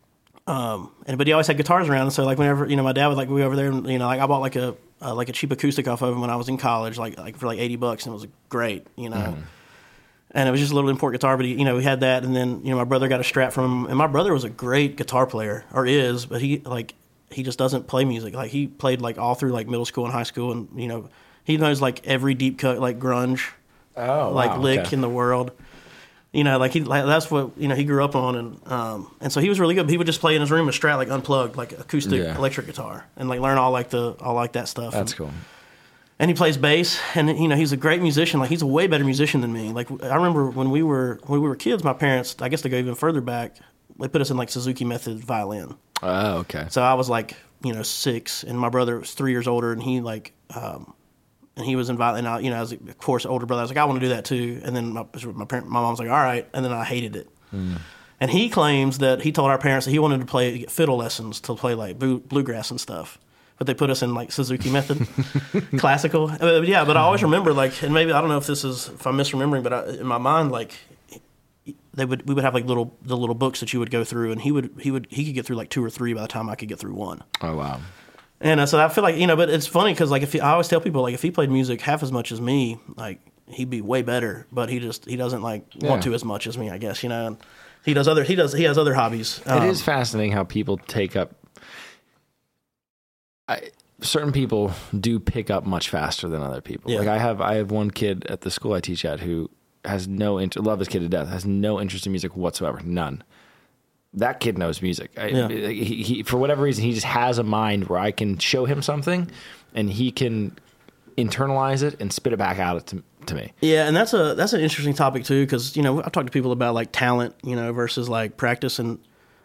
but he always had guitars around, and so like whenever my dad would like go over there, and like I bought like a cheap acoustic off of him when I was in college, like for like $80, and it was great, And it was just a little import guitar, but he, we had that. And then, my brother got a Strat from him. And my brother was a great guitar player, or is, but he just doesn't play music. Like, he played, like, all through, like, middle school and high school. And, he knows, like, every deep cut, like, grunge, lick in the world. That's what, he grew up on. And so he was really good. He would just play in his room a Strat, like, unplugged, like, acoustic electric guitar. And, like, learn all that stuff. That's cool. And he plays bass, and he's a great musician. Like, he's a way better musician than me. Like, I remember when we were kids, my parents, I guess to go even further back, they put us in like Suzuki Method violin. Oh, okay. So I was like 6, and my brother was 3 years older, and he like and he was in violin. And I, as of course older brother, I was like, I want to do that too. And then my mom was like, all right, and then I hated it. And he claims that he told our parents that he wanted to get fiddle lessons to play like bluegrass and stuff. But they put us in like Suzuki Method, classical. But I always remember and maybe I don't know if I'm misremembering, but in my mind, like we would have like the little books that you would go through, and he could get through like 2 or 3 by the time I could get through 1. Oh wow! And so I feel like but it's funny because like I always tell people, like, if he played music half as much as me, like he'd be way better. But he doesn't like want to as much as me, I guess. And he has other hobbies. It is fascinating how people take up. Certain people do pick up much faster than other people. Yeah. Like I have one kid at the school I teach at who has love his kid to death, has no interest in music whatsoever, none. That kid knows music. He for whatever reason, he just has a mind where I can show him something, and he can internalize it and spit it back out to me. Yeah, and that's an interesting topic too, because I've talked to people about like talent, versus like practice, and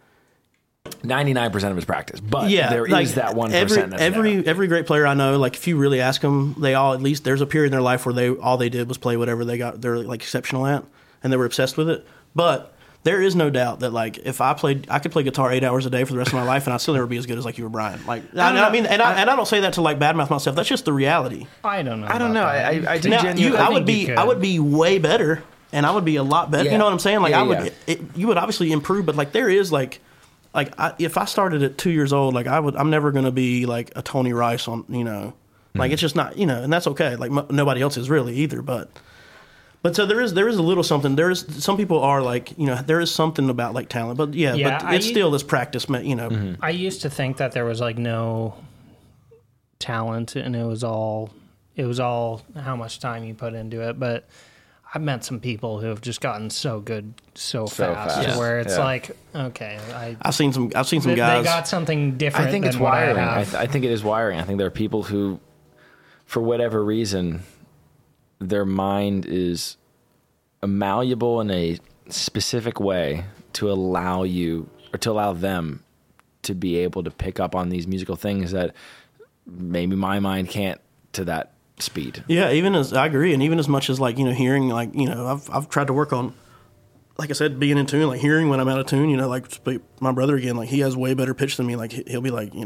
99% of his practice, but there is that 1%. Every great player I know, like if you really ask them, they all, at least there's a period in their life where all they did was play whatever they're like exceptional at, and they were obsessed with it. But there is no doubt that like if I could play guitar 8 hours a day for the rest of my life, and I'd still never be as good as like you or Brian. Like I don't say that to like badmouth myself. That's just the reality. I don't know. I do now, genuinely. I would be way better, and I would be a lot better. Yeah. You know what I'm saying? Like you would obviously improve, but like there is like. If I started at 2 years old, like I'm never going to be like a Tony Rice on, like it's just not, and that's okay. Like nobody else is really either, but so there is a little something. Some people are like, there is something about like talent, but but it's still this practice, Mm-hmm. I used to think that there was like no talent, and it was all how much time you put into it, but I've met some people who have just gotten so good so fast. Where it's like, okay, I've seen some guys. They got something different. I think it's wiring. I think it is wiring. I think there are people who, for whatever reason, their mind is malleable in a specific way to allow them to be able to pick up on these musical things that maybe my mind can't to that speed. Yeah, I agree, and even as much as like hearing, like I've tried to work on, like I said, being in tune, like hearing when I'm out of tune. Like my brother again, like he has way better pitch than me. Like he'll be like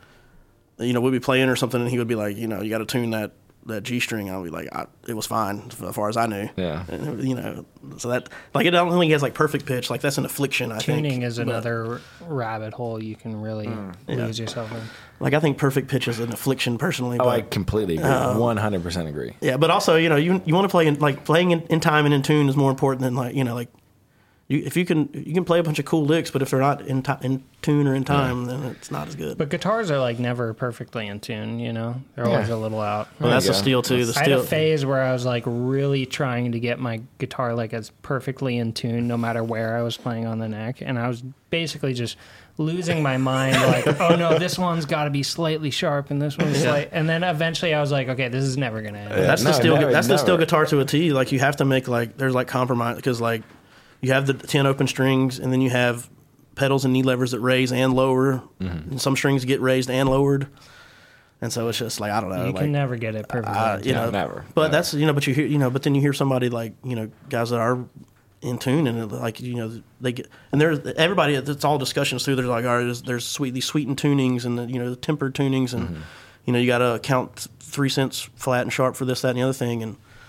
we'll be playing or something, and he would be like, you got to tune that G string. I'll be like, it was fine as far as I knew. Yeah, and, so that like it don't think he has like perfect pitch. Like that's an affliction. I think tuning is another rabbit hole you can really lose yourself in. Like I think perfect pitch is an affliction personally. I completely agree. 100% agree. Yeah, but also you want to play playing in time and in tune is more important than like if you can play a bunch of cool licks, but if they're not in tune or in time, then it's not as good. But guitars are like never perfectly in tune. They're always a little out. Well, that's the steel too. I had a phase where I was like really trying to get my guitar like as perfectly in tune, no matter where I was playing on the neck, and I was basically just losing my mind, like, oh no, this one's got to be slightly sharp, and this one's and then eventually I was like, okay, this is never gonna end. That's the steel guitar to a T. Like you have to make there's like compromise, because like you have the 10 open strings, and then you have pedals and knee levers that raise and lower, and some strings get raised and lowered, and so it's just like I don't know. You can never get it perfectly. Never. But that's but you hear but then you hear somebody like guys that are in tune, and like they get, and there's everybody. It's all discussions too. There's like there's these sweetened tunings and the tempered tunings, and you got to count 3 cents flat and sharp for this, that, and the other thing,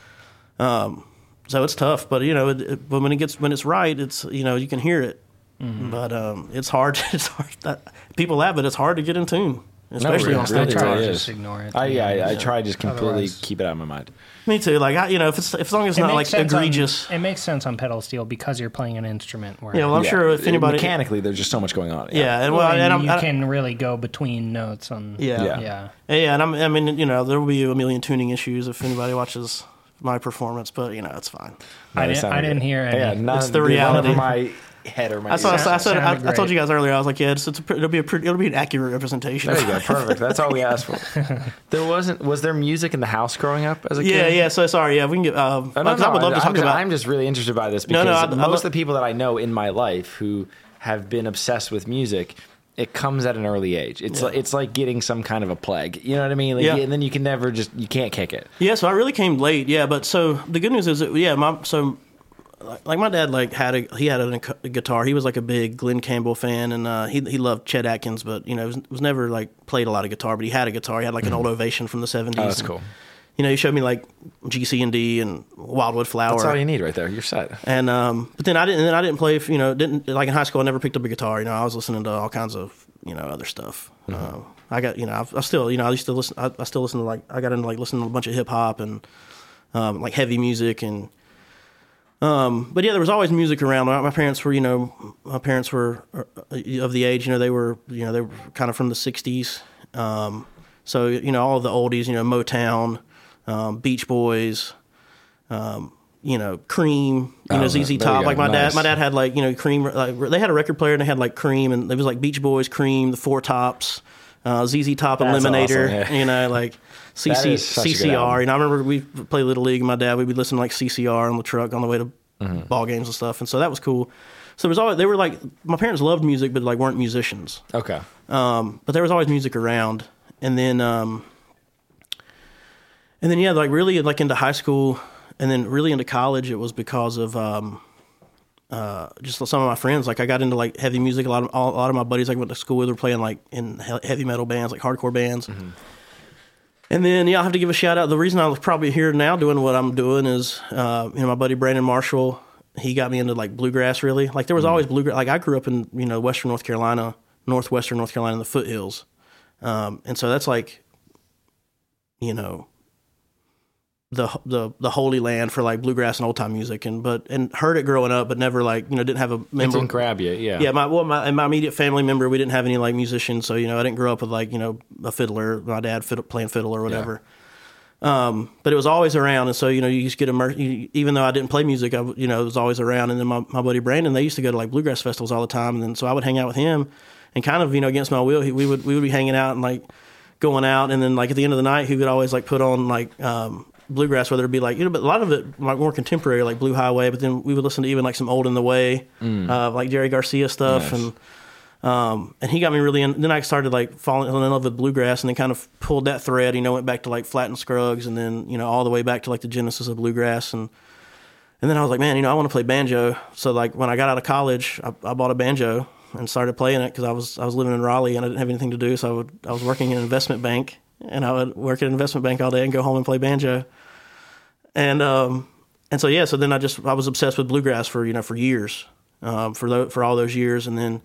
and so it's tough. But but when it's right, it's you can hear it. But it's hard. It's hard. People laugh, but it's hard to get in tune. especially on stage. try to really just ignore it. I try to just completely Otherwise- keep it out of my mind. Me too. Like if as long as it's not like egregious. It makes sense on pedal steel because you're playing an instrument. Where Yeah, well, I'm sure if anybody mechanically, there's just so much going on. Yeah, and you can really go between notes on. Yeah. And I mean, there will be a million tuning issues if anybody watches my performance, but it's fine. I didn't hear any. Yeah, It's the reality. Over my head or my. That's what I ears. said. I Sounded told you great. guys earlier. I was like, it'll be an accurate representation. There you go, perfect. That's all we asked for. Was there music in the house growing up as a Yeah, kid? yeah. So sorry. Yeah, we can get. No, I would love to talk about. I'm just really interested by this because I most of the people that I know in my life who have been obsessed with music, it comes at an early age. It's like getting some kind of a plague. You know what I mean? Yeah. And then you can never you can't kick it. Yeah, so I really came late. Yeah, but so the good news is that my dad had a guitar. He was like a big Glenn Campbell fan, and he loved Chet Atkins, but was never like played a lot of guitar. But he had a guitar. He had like an old Ovation from the '70s. Oh, that's cool. He showed me like GC and D and Wildwood Flower. That's all you need right there. You're set. And but then I didn't play. Didn't like in high school. I never picked up a guitar. I was listening to all kinds of other stuff. I got I still I used to listen. I still listen to I got into listening to a bunch of hip hop and like heavy music and. But yeah, there was always music around. My parents were of the age. They were kind of from the '60s. So all of the oldies. Motown. Beach Boys, Cream, ZZ Top. Like my dad had Cream. Like they had a record player and they had like Cream, and it was like Beach Boys, Cream, the Four Tops, ZZ Top, Eliminator. Awesome, yeah. Like CCR. I remember we played Little League. And my dad, we'd be listening to like CCR on the truck on the way to ball games and stuff, and so that was cool. So there was always my parents loved music, but weren't musicians. Okay. But there was always music around, and then. And then really into high school, and then really into college, it was because of just some of my friends. Like I got into heavy music. A lot of my buddies I went to school with were playing in heavy metal bands, like hardcore bands. Mm-hmm. And then I'll have to give a shout out. The reason I was probably here now doing what I'm doing is my buddy Brandon Marshall. He got me into bluegrass. Really, there was always bluegrass. I grew up in northwestern North Carolina in the foothills, and so that's the holy land for bluegrass and old time music, and heard it growing up, but never didn't have a member. It didn't grab you, yeah. Yeah, my immediate family member, we didn't have any musicians, so I didn't grow up with a fiddler, my dad playing fiddle or whatever. Yeah. But it was always around, and so you just get immersed. Even though I didn't play music, it was always around. And then my buddy Brandon, they used to go to bluegrass festivals all the time, and then so I would hang out with him, and kind of against my will, we would be hanging out and going out, and then at the end of the night, he would always put on bluegrass, whether it be but a lot of it more contemporary, like Blue Highway, but then we would listen to even some Old in the Way, like Jerry Garcia stuff. Nice. And he got me really in. Then I started falling in love with bluegrass, and then kind of pulled that thread, went back to Flat and Scruggs, and then all the way back to the genesis of bluegrass, and then I was like, man, I want to play banjo. So when I got out of college, I bought a banjo and started playing it because I was living in Raleigh and I didn't have anything to do, so I was working in an investment bank, and I would work at an investment bank all day and go home and play banjo. And so then I was obsessed with bluegrass for years, for all those years, and then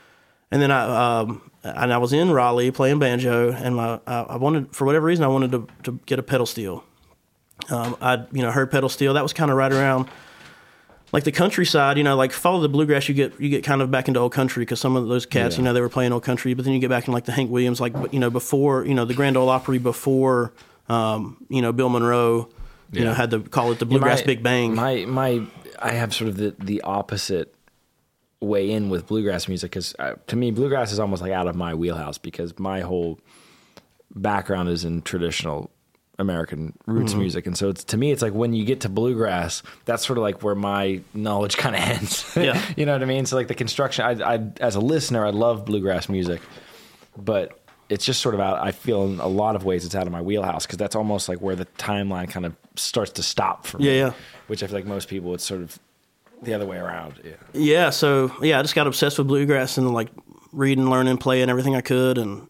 I was in Raleigh playing banjo, and I wanted, for whatever reason, I wanted to get a pedal steel. I heard pedal steel. That was kind of right around the countryside. Follow the bluegrass, you get kind of back into old country because some of those cats, they were playing old country, but then you get back in the Hank Williams, before the Grand Ole Opry, before Bill Monroe. Had to call it the bluegrass Big Bang. I have sort of the opposite way in with bluegrass music because to me bluegrass is almost out of my wheelhouse because my whole background is in traditional American roots music, and so to me it's when you get to bluegrass, that's sort of where my knowledge kind of ends. Yeah. You know what I mean? So the construction, I as a listener, I love bluegrass music, but it's just sort of out. I feel in a lot of ways it's out of my wheelhouse because that's almost where the timeline kind of starts to stop for me. Yeah. Which I feel most people, it's sort of the other way around. Yeah. Yeah. So I just got obsessed with bluegrass and reading, learning, playing everything I could, and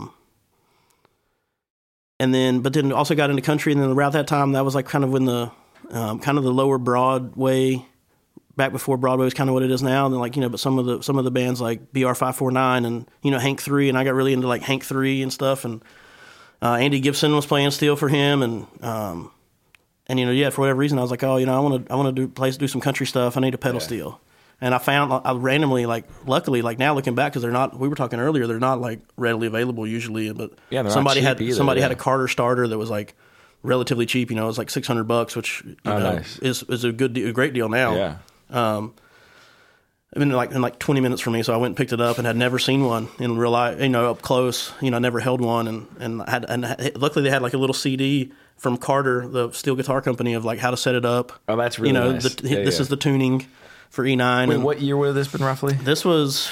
then also got into country, and then around that time that was kind of when the kind of the lower Broadway back before Broadway was kind of what it is now. And then like, but some of the bands like BR549 and, Hank 3, and I got really into like Hank 3 and stuff. And Andy Gibson was playing steel for him. And for whatever reason, I was like, oh, I want to do some country stuff. I need a pedal steel. And I randomly, like, luckily, like now looking back, because they're not, we were talking earlier, they're not like readily available usually, but somebody had a Carter starter that was like relatively cheap, it was like $600, which nice. is a great deal now. Yeah. I mean, in 20 minutes for me, so I went and picked it up and had never seen one in real life, up close. Never held one, and luckily they had like a little CD from Carter, the steel guitar company, of like how to set it up. Oh, that's really nice. This is the tuning for E9. Wait, what year would have this been roughly? This was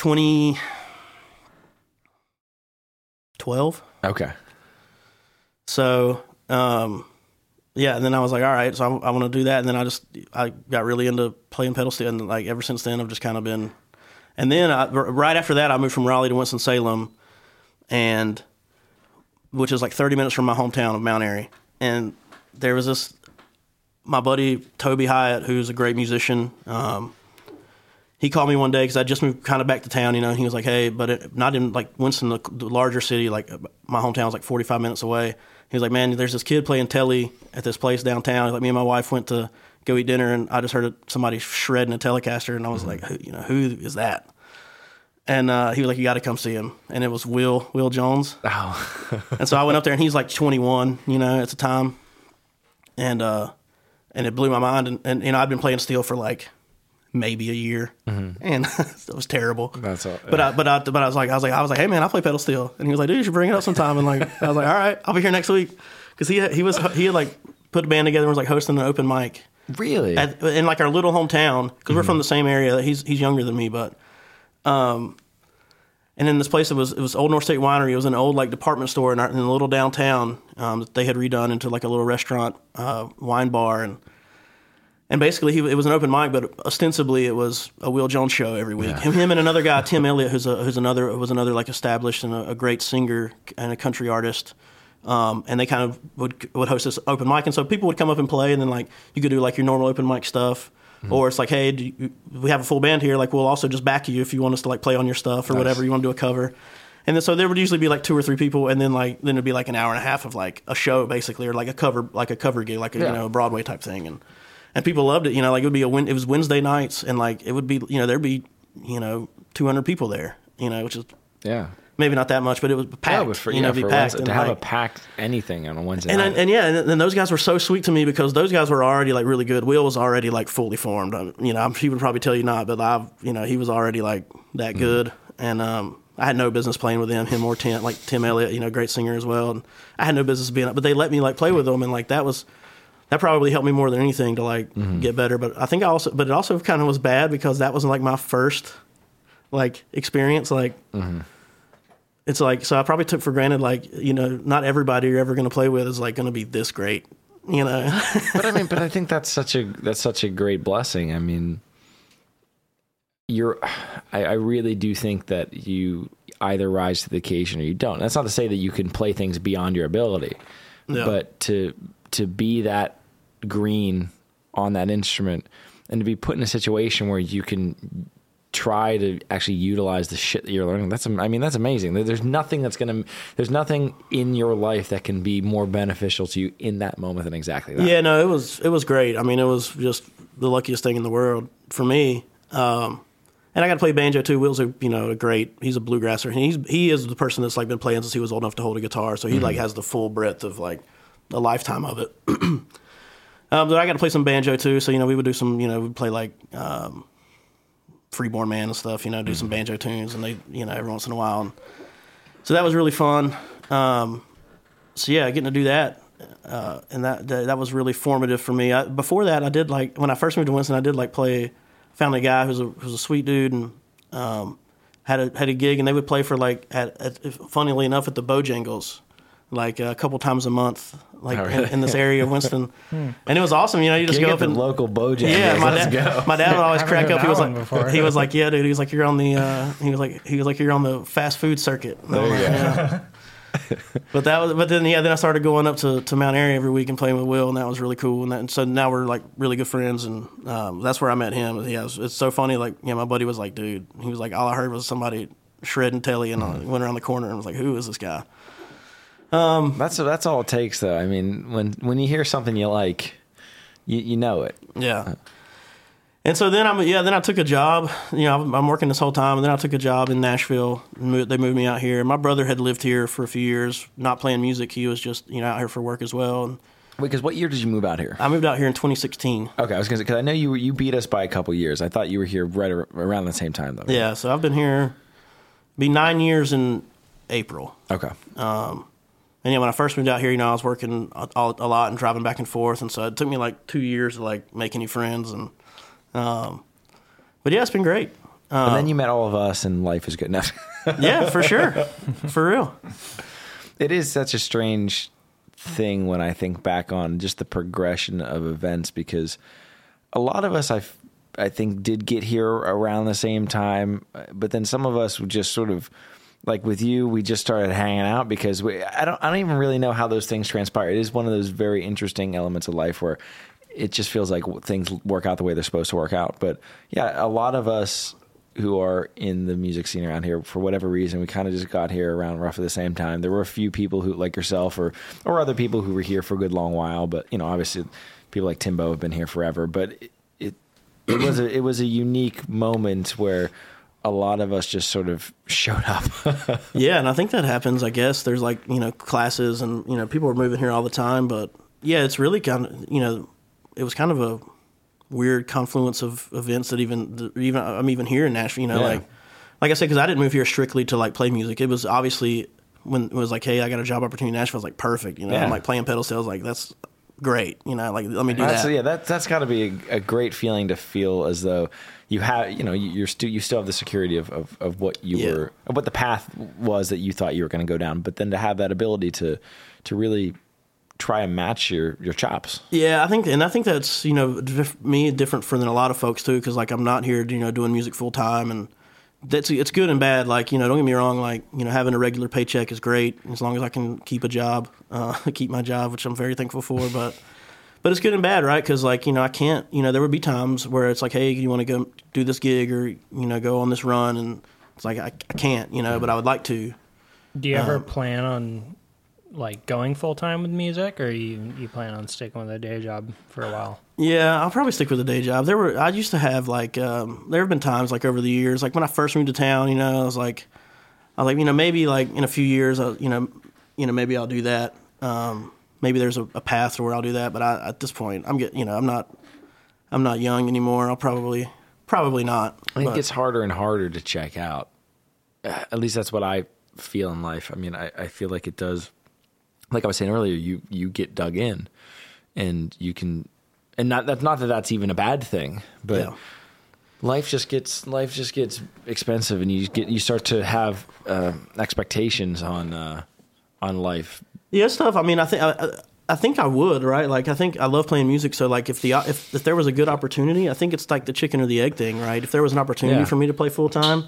2012. Okay. So, and then I was like, all right, so I want to do that. And then I got really into playing pedal steel, and like ever since then I've just kind of been. And then right after that I moved from Raleigh to Winston-Salem, which is like 30 minutes from my hometown of Mount Airy. And there was my buddy Toby Hyatt, who's a great musician. He called me one day because I just moved kind of back to town, and he was like, hey, but not in like Winston, the larger city, like my hometown was like 45 minutes away. He was like, man, there's this kid playing telly at this place downtown. Like, me and my wife went to go eat dinner, and I just heard somebody shredding a Telecaster, and I was like, who is that? And he was like, you got to come see him. And it was Will Jones. Oh. And so I went up there, and he's like 21, at the time. And it blew my mind. And I'd been playing steel for like maybe a year, and it was terrible. That's all. But I was like, hey man, I play pedal steel. And he was like, dude, you should bring it up sometime. And like, I was like, all right, I'll be here next week. Cause he had like put a band together and was like hosting an open mic. Really? In like our little hometown. Cause we're from the same area. He's younger than me, but, and in this place, it was Old North State Winery. It was an old like department store in the little downtown, that they had redone into like a little restaurant, wine bar. And basically, it was an open mic, but ostensibly it was a Will Jones show every week. Yeah. Him and another guy, Tim Elliott, who's another like established and a great singer and a country artist. And they kind of would host this open mic, and so people would come up and play, and then like you could do like your normal open mic stuff, or it's like, hey, we have a full band here. Like, we'll also just back you if you want us to like play on your stuff or whatever you want to do a cover. And then so there would usually be like 2 or 3 people, and then it'd be like an hour and a half of like a show basically, or like a cover gig, like a Broadway type thing. And people loved it, like it was Wednesday nights, and like it would be, there'd be, 200 people there, which is maybe not that much, but it was packed. Yeah, be packed. To have a packed anything on a Wednesday night. And those guys were so sweet to me, because those guys were already like really good. Will was already like fully formed. He would probably tell you not, but he was already like that good. And I had no business playing with him or Tim Elliott, great singer as well. And I had no business being, but they let me like play with them, and like that probably helped me more than anything to like get better. But I think it also kind of was bad, because that wasn't like my first like experience. Like, it's like, so I probably took for granted, like, not everybody you're ever going to play with is like going to be this great, But I think that's such a great blessing. I mean, I really do think that you either rise to the occasion or you don't. That's not to say that you can play things beyond your ability, but to be that green on that instrument, and to be put in a situation where you can try to actually utilize the shit that you're learning. That's amazing. There's nothing in your life that can be more beneficial to you in that moment than exactly that. Yeah, no, it was great. I mean, it was just the luckiest thing in the world for me. And I got to play banjo too. Will's he's a bluegrasser. He is the person that's like been playing since he was old enough to hold a guitar. So he like has the full breadth of like a lifetime of it. But I got to play some banjo too. So, we would do some, we'd play like, Freeborn Man and stuff, do some banjo tunes, and they, every once in a while. And so that was really fun. So yeah, getting to do that, and that was really formative for me. Before that, I did like, when I first moved to Winston, I did like found a guy who's a sweet dude, and had a gig, and they would play for like funnily enough at the Bojangles, like a couple times a month, like in this area of Winston. And it was awesome. You just go up and local Bojangles. Yeah, my dad would always crack up. He was like, yeah, dude. He was like, you're on the you're on the fast food circuit. There you go. But then I started going up to Mount Airy every week and playing with Will, and that was really cool. And so now we're like really good friends, and that's where I met him. Yeah, it's so funny. Like, my buddy was like, dude, he was like, all I heard was somebody shredding telly, and I went around the corner and was like, who is this guy? That's all it takes, though. I mean, when you hear something you like, you know it. Yeah. And so then I took a job. I'm working this whole time, and then I took a job in Nashville. They moved me out here. My brother had lived here for a few years, not playing music. He was just out here for work as well. And because what year did you move out here? I moved out here in 2016. Okay, I was going to say, because I know you beat us by a couple years. I thought you were here right around the same time, though. Right? Yeah, so I've been here, be 9 years in April. Okay. And when I first moved out here, I was working a lot and driving back and forth, and so it took me like 2 years to like make any friends. And but yeah, it's been great. And then you met all of us, and life is good enough. Yeah, for sure, for real. It is such a strange thing when I think back on just the progression of events, because a lot of us, I think, did get here around the same time, but then some of us would just sort of, like with you, we just started hanging out because I don't even really know how those things transpire. It is one of those very interesting elements of life where it just feels like things work out the way they're supposed to work out. But yeah, a lot of us who are in the music scene around here, for whatever reason, we kind of just got here around roughly the same time. There were a few people who, like yourself, or other people who were here for a good long while. But obviously, people like Timbo have been here forever. But it was a unique moment where a lot of us just sort of showed up. Yeah, and I think that happens. I guess there's like classes, and people are moving here all the time. But yeah, it's really kind of it was kind of a weird confluence of events that even I'm even here in Nashville. Like I said, because I didn't move here strictly to like play music. It was obviously when it was like, hey, I got a job opportunity in Nashville. I was like, perfect. I'm like playing pedal steel. Like that's great. Like let me do that. So yeah, that's got to be a great feeling to feel as though you have you still have the security of what you were, what the path was that you thought you were going to go down, but then to have that ability to really try and match your chops. Yeah, I think that's me different than a lot of folks too, because like I'm not here doing music full time, and it's good and bad. Like don't get me wrong, like having a regular paycheck is great as long as I can keep a job, keep my job, which I'm very thankful for. But it's good and bad, right? Because like I can't. There would be times where it's like, hey, you want to go do this gig or go on this run, and it's like I can't, but I would like to. Do you ever plan on like going full time with music, or you plan on sticking with a day job for a while? Yeah, I'll probably stick with a day job. I used to have like there have been times like over the years, like when I first moved to town, I was like maybe like in a few years, maybe I'll do that. Maybe there's a path to where I'll do that, but at this point, I'm not young anymore. I'll probably not. I think it's harder and harder to check out. At least that's what I feel in life. I mean, I feel like it does. Like I was saying earlier, you get dug in, and you can, and not that's even a bad thing, but life just gets expensive, and you start to have expectations on life. Yeah, it's tough. I mean, I think I would, right? Like I think I love playing music, so like if there was a good opportunity, I think it's like the chicken or the egg thing, right? If there was an opportunity for me to play full time,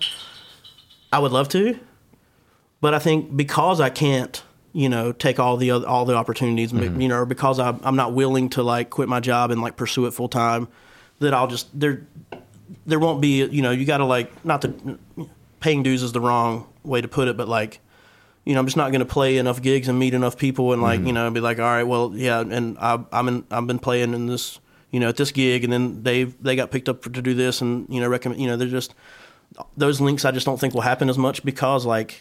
I would love to, but I think because I can't. Take all the opportunities, or because I'm not willing to like quit my job and like pursue it full time, that I'll just there won't be you got to like not to paying dues is the wrong way to put it, but like I'm just not going to play enough gigs and meet enough people and like be like, all right, well and I've been playing in this at this gig, and then they got picked up to do this, and recommend they're just those links I just don't think will happen as much because like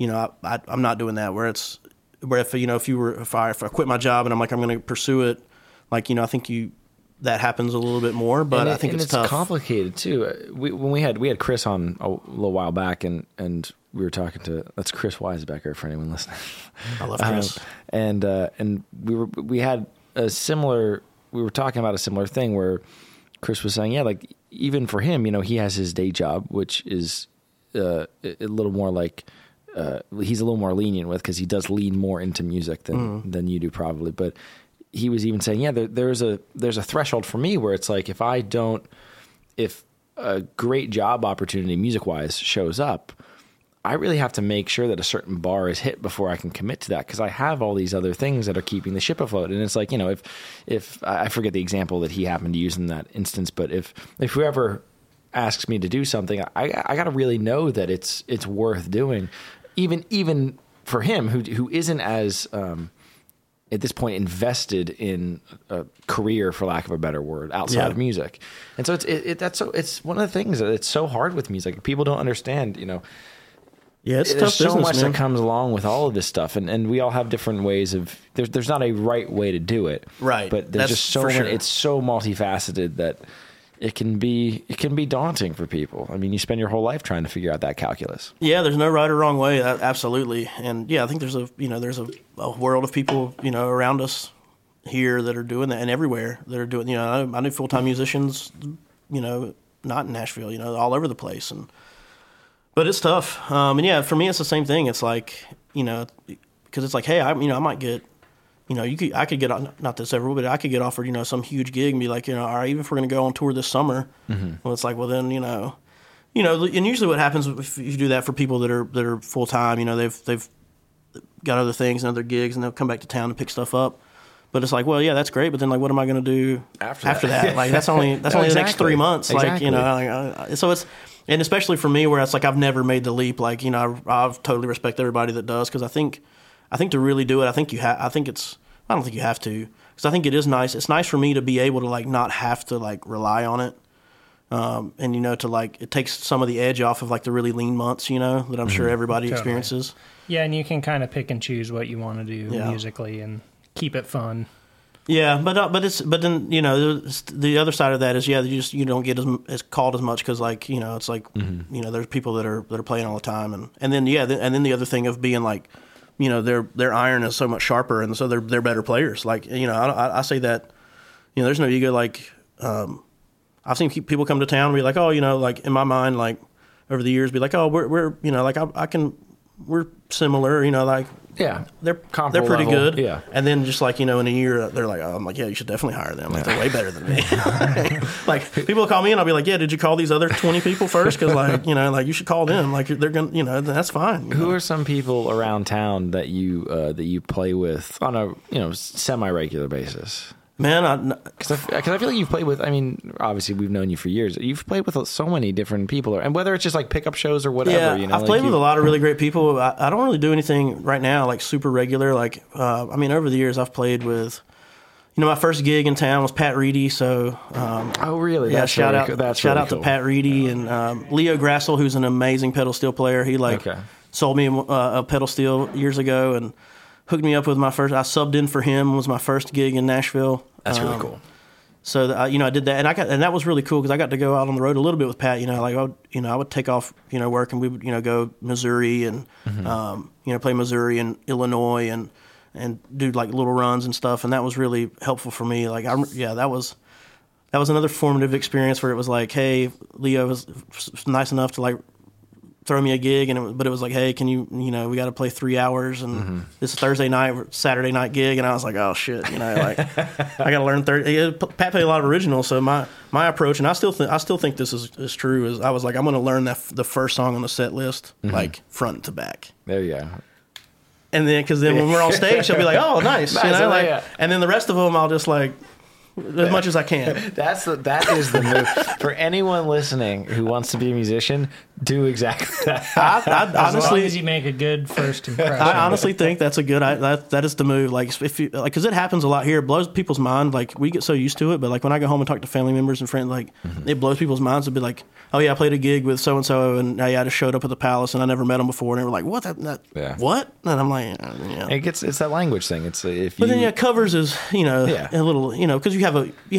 I'm not doing that where if I quit my job and I'm like I'm going to pursue it, like I think that happens a little bit more, but I think it's tough. It's complicated too. When we had Chris on a little while back, and we were talking to that's Chris Weisbecker for anyone listening. I love Chris. And we had a similar. We were talking about a similar thing where Chris was saying, like even for him, he has his day job, which is a little more like. He's a little more lenient with because he does lean more into music than you do probably. But he was even saying, there's a threshold for me where it's like if a great job opportunity music wise shows up, I really have to make sure that a certain bar is hit before I can commit to that, because I have all these other things that are keeping the ship afloat. And it's like, if I forget the example that he happened to use in that instance, but if whoever asks me to do something, I got to really know that it's worth doing, even for him who isn't as at this point invested in a career, for lack of a better word, outside of music. And so it's one of the things that it's so hard with music. People don't understand, Yeah, it's there's tough business, so much man. that comes along with all of this stuff, and we all have different ways of. There's not a right way to do it, Right. But there's That's just so for many. sure. It's so multifaceted that it can be daunting for people. I mean, you spend your whole life trying to figure out that calculus. Yeah, there's no right or wrong way. Absolutely, and yeah, I think there's a world of people around us here that are doing that, and everywhere that are doing. I know full-time musicians, not in Nashville, all over the place, but it's tough. And yeah, for me, it's the same thing. It's like because it's like, hey, I might get. I could get, not this ever, but I could get offered, some huge gig and be like, all right, even if we're going to go on tour this summer, well, it's like, well, then, and usually what happens if you do that for people that are full time, they've got other things and other gigs, and they'll come back to town to pick stuff up. But it's like, well, yeah, that's great, but then like, what am I going to do after that? Like, that's only the next 3 months. Exactly. Like, so it's, and especially for me, where it's like I've never made the leap. Like, I totally respect everybody that does, because I think to really do it, I don't think you have to, because I think it is nice. It's nice for me to be able to like not have to like rely on it, and to like it takes some of the edge off of like the really lean months, that I'm sure everybody Totally. experiences. Yeah, and you can kind of pick and choose what you want to do Yeah. musically and keep it fun. Yeah, but then the other side of that is you don't get as called as much, because like it's like there's people that are playing all the time, and then the other thing of being like. Their iron is so much sharper, and so they're better players. Like, I say that, there's no ego. Like, I've seen people come to town and be like, oh, like in my mind, like over the years, be like, oh, we're like we're similar, like Yeah, they're comparable pretty level. good. Yeah. And then just like, in a year, they're like, oh, I'm like, yeah, you should definitely hire them. Like, they're way better than me. Like, people call me and I'll be like, yeah, did you call these other 20 people first? Because like, like you should call them. Like, they're going to, that's fine. Who are some people around town that you play with on a semi-regular basis? Man, Because I feel like you've played with. I mean, obviously we've known you for years. You've played with so many different people, and whether it's just like pickup shows or whatever. yeah, I've played with a lot of really great people. I don't really do anything right now like super regular. Like, over the years, I've played with. My first gig in town was Pat Reedy. So, oh really? Yeah, That's shout really out, cool. That's shout really out cool. to Pat Reedy and Leo Grassel, who's an amazing pedal steel player. He sold me a pedal steel years ago and hooked me up with my first. I subbed in for him. Was my first gig in Nashville. That's really cool. So I did that, and that was really cool, because I got to go out on the road a little bit with Pat. I would take off work, and we would go Missouri and play Missouri and Illinois and do like little runs and stuff, and that was really helpful for me. Like that was another formative experience where it was like, hey, Leo was nice enough to like throw me a gig, but it was like, hey, can you we got to play 3 hours, and this is Thursday night, Saturday night gig, and I was like, oh shit, like I got to learn Pat played a lot of originals, so my approach, and I still think this is true, is I was like, I'm going to learn the first song on the set list like front to back. There you go. And then, because then when we're on stage, she'll be like, "Oh, nice," Yeah. And then the rest of them, I'll just like as much as I can. That is the move for anyone listening who wants to be a musician. Do exactly that. I As long honestly, as you make a good first impression. I honestly think that's a good. That is the move. Like, if you like, because it happens a lot here. It blows people's mind. Like, we get so used to it, but like when I go home and talk to family members and friends, like it blows people's minds to be like, "Oh yeah, I played a gig with so and so, and I just showed up at the Palace, and I never met them before." And they were like, "What? Yeah. What?" And I'm like, "Yeah." It's that language thing. It's if But you. then covers is Yeah. a little because you have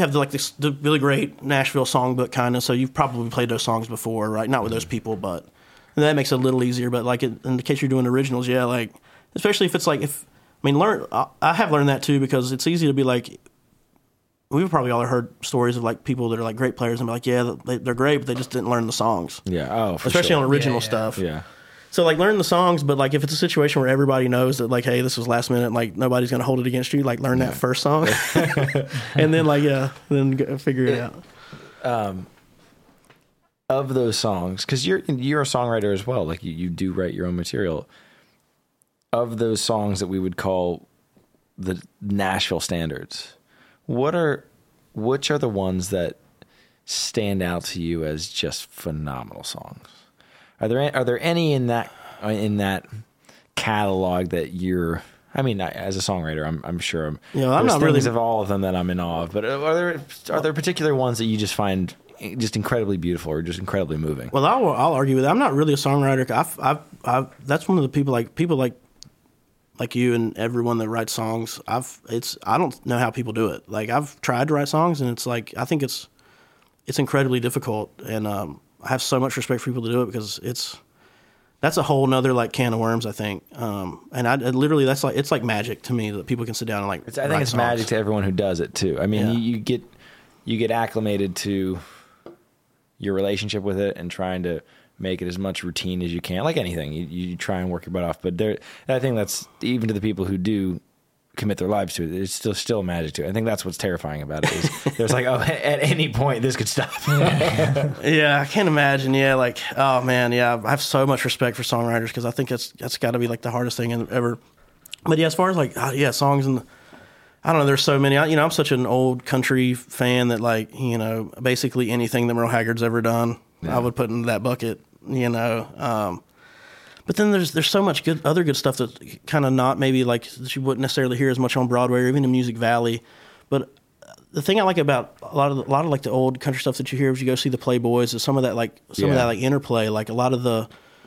the really great Nashville songbook kind of, so you've probably played those songs before, right? Not with those people, but that makes it a little easier. But like in the case you're doing originals, yeah, like especially if it's like I have learned that too, because it's easy to be like, we've probably all heard stories of like people that are like great players and be like, yeah, they're great, but they just didn't learn the songs. Yeah. Oh, for Especially sure. on original Yeah. stuff. Yeah. So like learn the songs, but like if it's a situation where everybody knows that like, hey, this was last minute, like nobody's gonna hold it against you, like learn that first song, and then like then figure it out. of those songs, because you're a songwriter as well, like you do write your own material. Of those songs that we would call the Nashville standards, which are the ones that stand out to you as just phenomenal songs? Are there any in that catalog that you're? I mean, as a songwriter, I'm sure I'm not really of all of them that I'm in awe of. But are there particular ones that you just find just incredibly beautiful or just incredibly moving? Well, I'll argue with that. I'm not really a songwriter. That's one of the people like you and everyone that writes songs. I don't know how people do it. Like, I've tried to write songs, and it's like, I think it's incredibly difficult, and I have so much respect for people to do it, because that's a whole nother like can of worms, I think. And I literally, it's like magic to me that people can sit down and like. I think it's songs. Magic to everyone who does it too. I mean, you get acclimated to your relationship with it and trying to make it as much routine as you can. Like anything, you try and work your butt off. But I think that's, even to the people who do commit their lives to it, it's still magic to it. I think that's what's terrifying about it. Is there's like, at any point this could stop. Yeah, I can't imagine. Yeah, like, oh man, yeah, I have so much respect for songwriters, because I think that's got to be like the hardest thing ever. But yeah, as far as like songs, and I don't know, there's so many. I'm such an old country fan that, like, basically anything that Merle Haggard's ever done, I would put in that bucket. But then there's so much other good stuff that kind of not maybe like that you wouldn't necessarily hear as much on Broadway or even in Music Valley. But the thing I like about a lot of like the old country stuff that you hear as you go see the Playboys is some of that interplay, like a lot of the,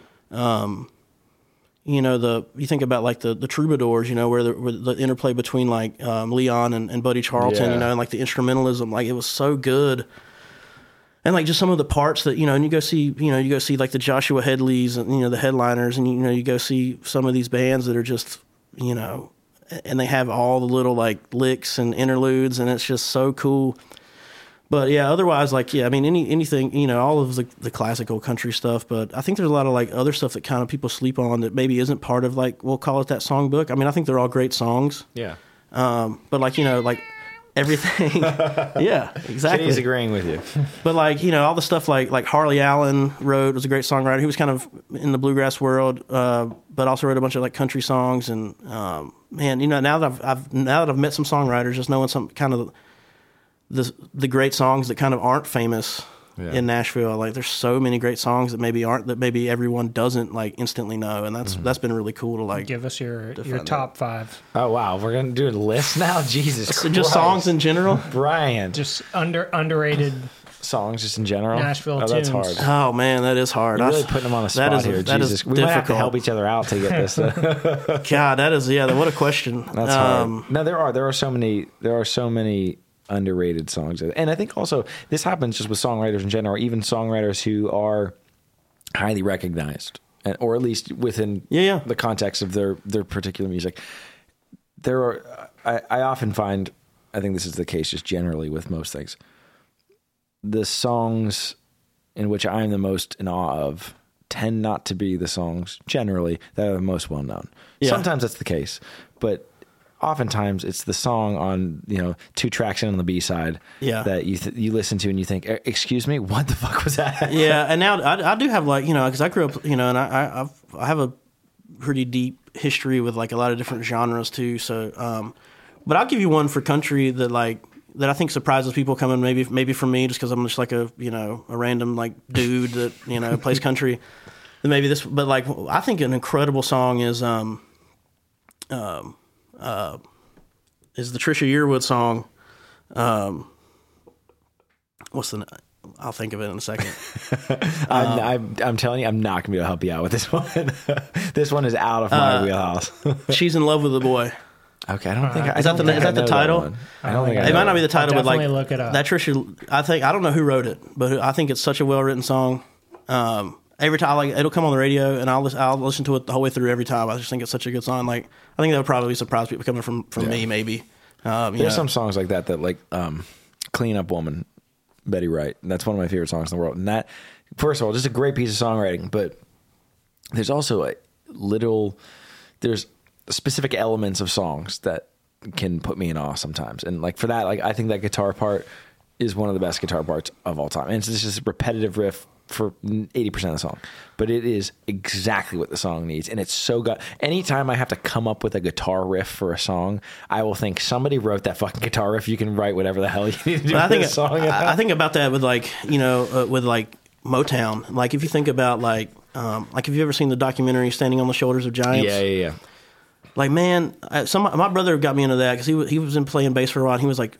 you think about like the Troubadours, where the interplay between like Leon and Buddy Charlton, and like the instrumentalism, like it was so good. And like just some of the parts that, and you go see like the Joshua Headleys and, the headliners, and, you go see some of these bands that are just, and they have all the little like licks and interludes, and it's just so cool. But yeah, otherwise, like, yeah, I mean, anything, all of the classical country stuff, but I think there's a lot of like other stuff that kind of people sleep on that maybe isn't part of like, we'll call it that songbook. I mean, I think they're all great songs. Yeah. But like, like, everything. Yeah, exactly. He's agreeing with you. But like, all the stuff like Harley Allen wrote, was a great songwriter. He was kind of in the bluegrass world, but also wrote a bunch of like country songs. And man, now that I've met some songwriters, just knowing some kind of the great songs that kind of aren't famous in Nashville. Like, there's so many great songs that maybe everyone doesn't like instantly know, and that's been really cool to like give us your top 5. Oh wow, we're gonna do a list now. Jesus Christ. Just songs in general, Brian. Just underrated songs, just in general. Nashville tunes. That's hard. Oh man, that is hard. You're really putting them on the spot here. Jesus, we might have to help each other out to get this. God, that is what a question. That's hard. No, there are so many underrated songs, and I think also this happens just with songwriters in general, even songwriters who are highly recognized, or at least within the context of their particular music. I often find, I think this is the case just generally with most things, the songs in which I'm the most in awe of tend not to be the songs generally that are the most well known. Sometimes that's the case, but oftentimes it's the song on 2 tracks in on the B-side that you listen to and you think, excuse me, what the fuck was that? Yeah, and now I do have like, because I grew up, and I have a pretty deep history with like a lot of different genres too. So, but I'll give you one for country that I think surprises people coming maybe from me, just because I'm just like a random like dude that plays country. And maybe this, but like I think an incredible song is the Trisha Yearwood song. What's the? I'll think of it in a second. I'm telling you, I'm not gonna be able to help you out with this one. This one is out of my wheelhouse. She's in Love with the Boy. Okay, I don't think. Is that the title? I don't think it might not be the title, but like look it up. That Trisha, I don't know who wrote it, but I think it's such a well written song. Every time, it'll come on the radio, and I'll listen to it the whole way through every time. I just think it's such a good song. Like, I think that would probably surprise people coming from me, maybe. There's some songs like that like "Clean Up Woman," Betty Wright. That's one of my favorite songs in the world. And that, first of all, just a great piece of songwriting. But there's also there's specific elements of songs that can put me in awe sometimes. And like for that, like I think that guitar part is one of the best guitar parts of all time. And it's just this repetitive riff for 80% of the song, but it is exactly what the song needs. And it's so good. Anytime I have to come up with a guitar riff for a song, I will think somebody wrote that fucking guitar riff. You can write whatever the hell you need to do with a song. I think about that with like, with like Motown. Like if you think about like have you ever seen the documentary Standing on the Shoulders of Giants? Yeah. Like, man, my brother got me into that because he was in playing bass for a while. And he was like,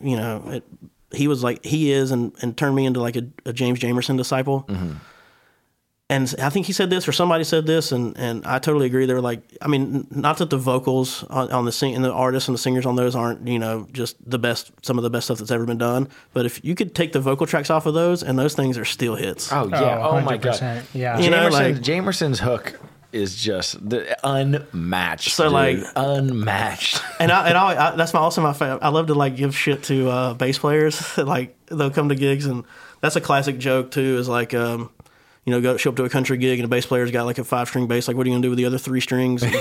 and turned me into like a James Jamerson disciple. Mm-hmm. And I think he said this or somebody said this, and I totally agree. They were like, I mean, not that the vocals on the artists and the singers on those aren't, just the best, some of the best stuff that's ever been done. But if you could take the vocal tracks off of those, and those things are still hits. Oh yeah, oh my god, yeah. Jamerson's hook is just unmatched. So dude. Unmatched. And I that's also my favorite. I love to like give shit to bass players. Like they'll come to gigs, and that's a classic joke too. Is like show up to a country gig and a bass player's got like a 5-string bass. Like, what are you gonna do with the other 3 strings? But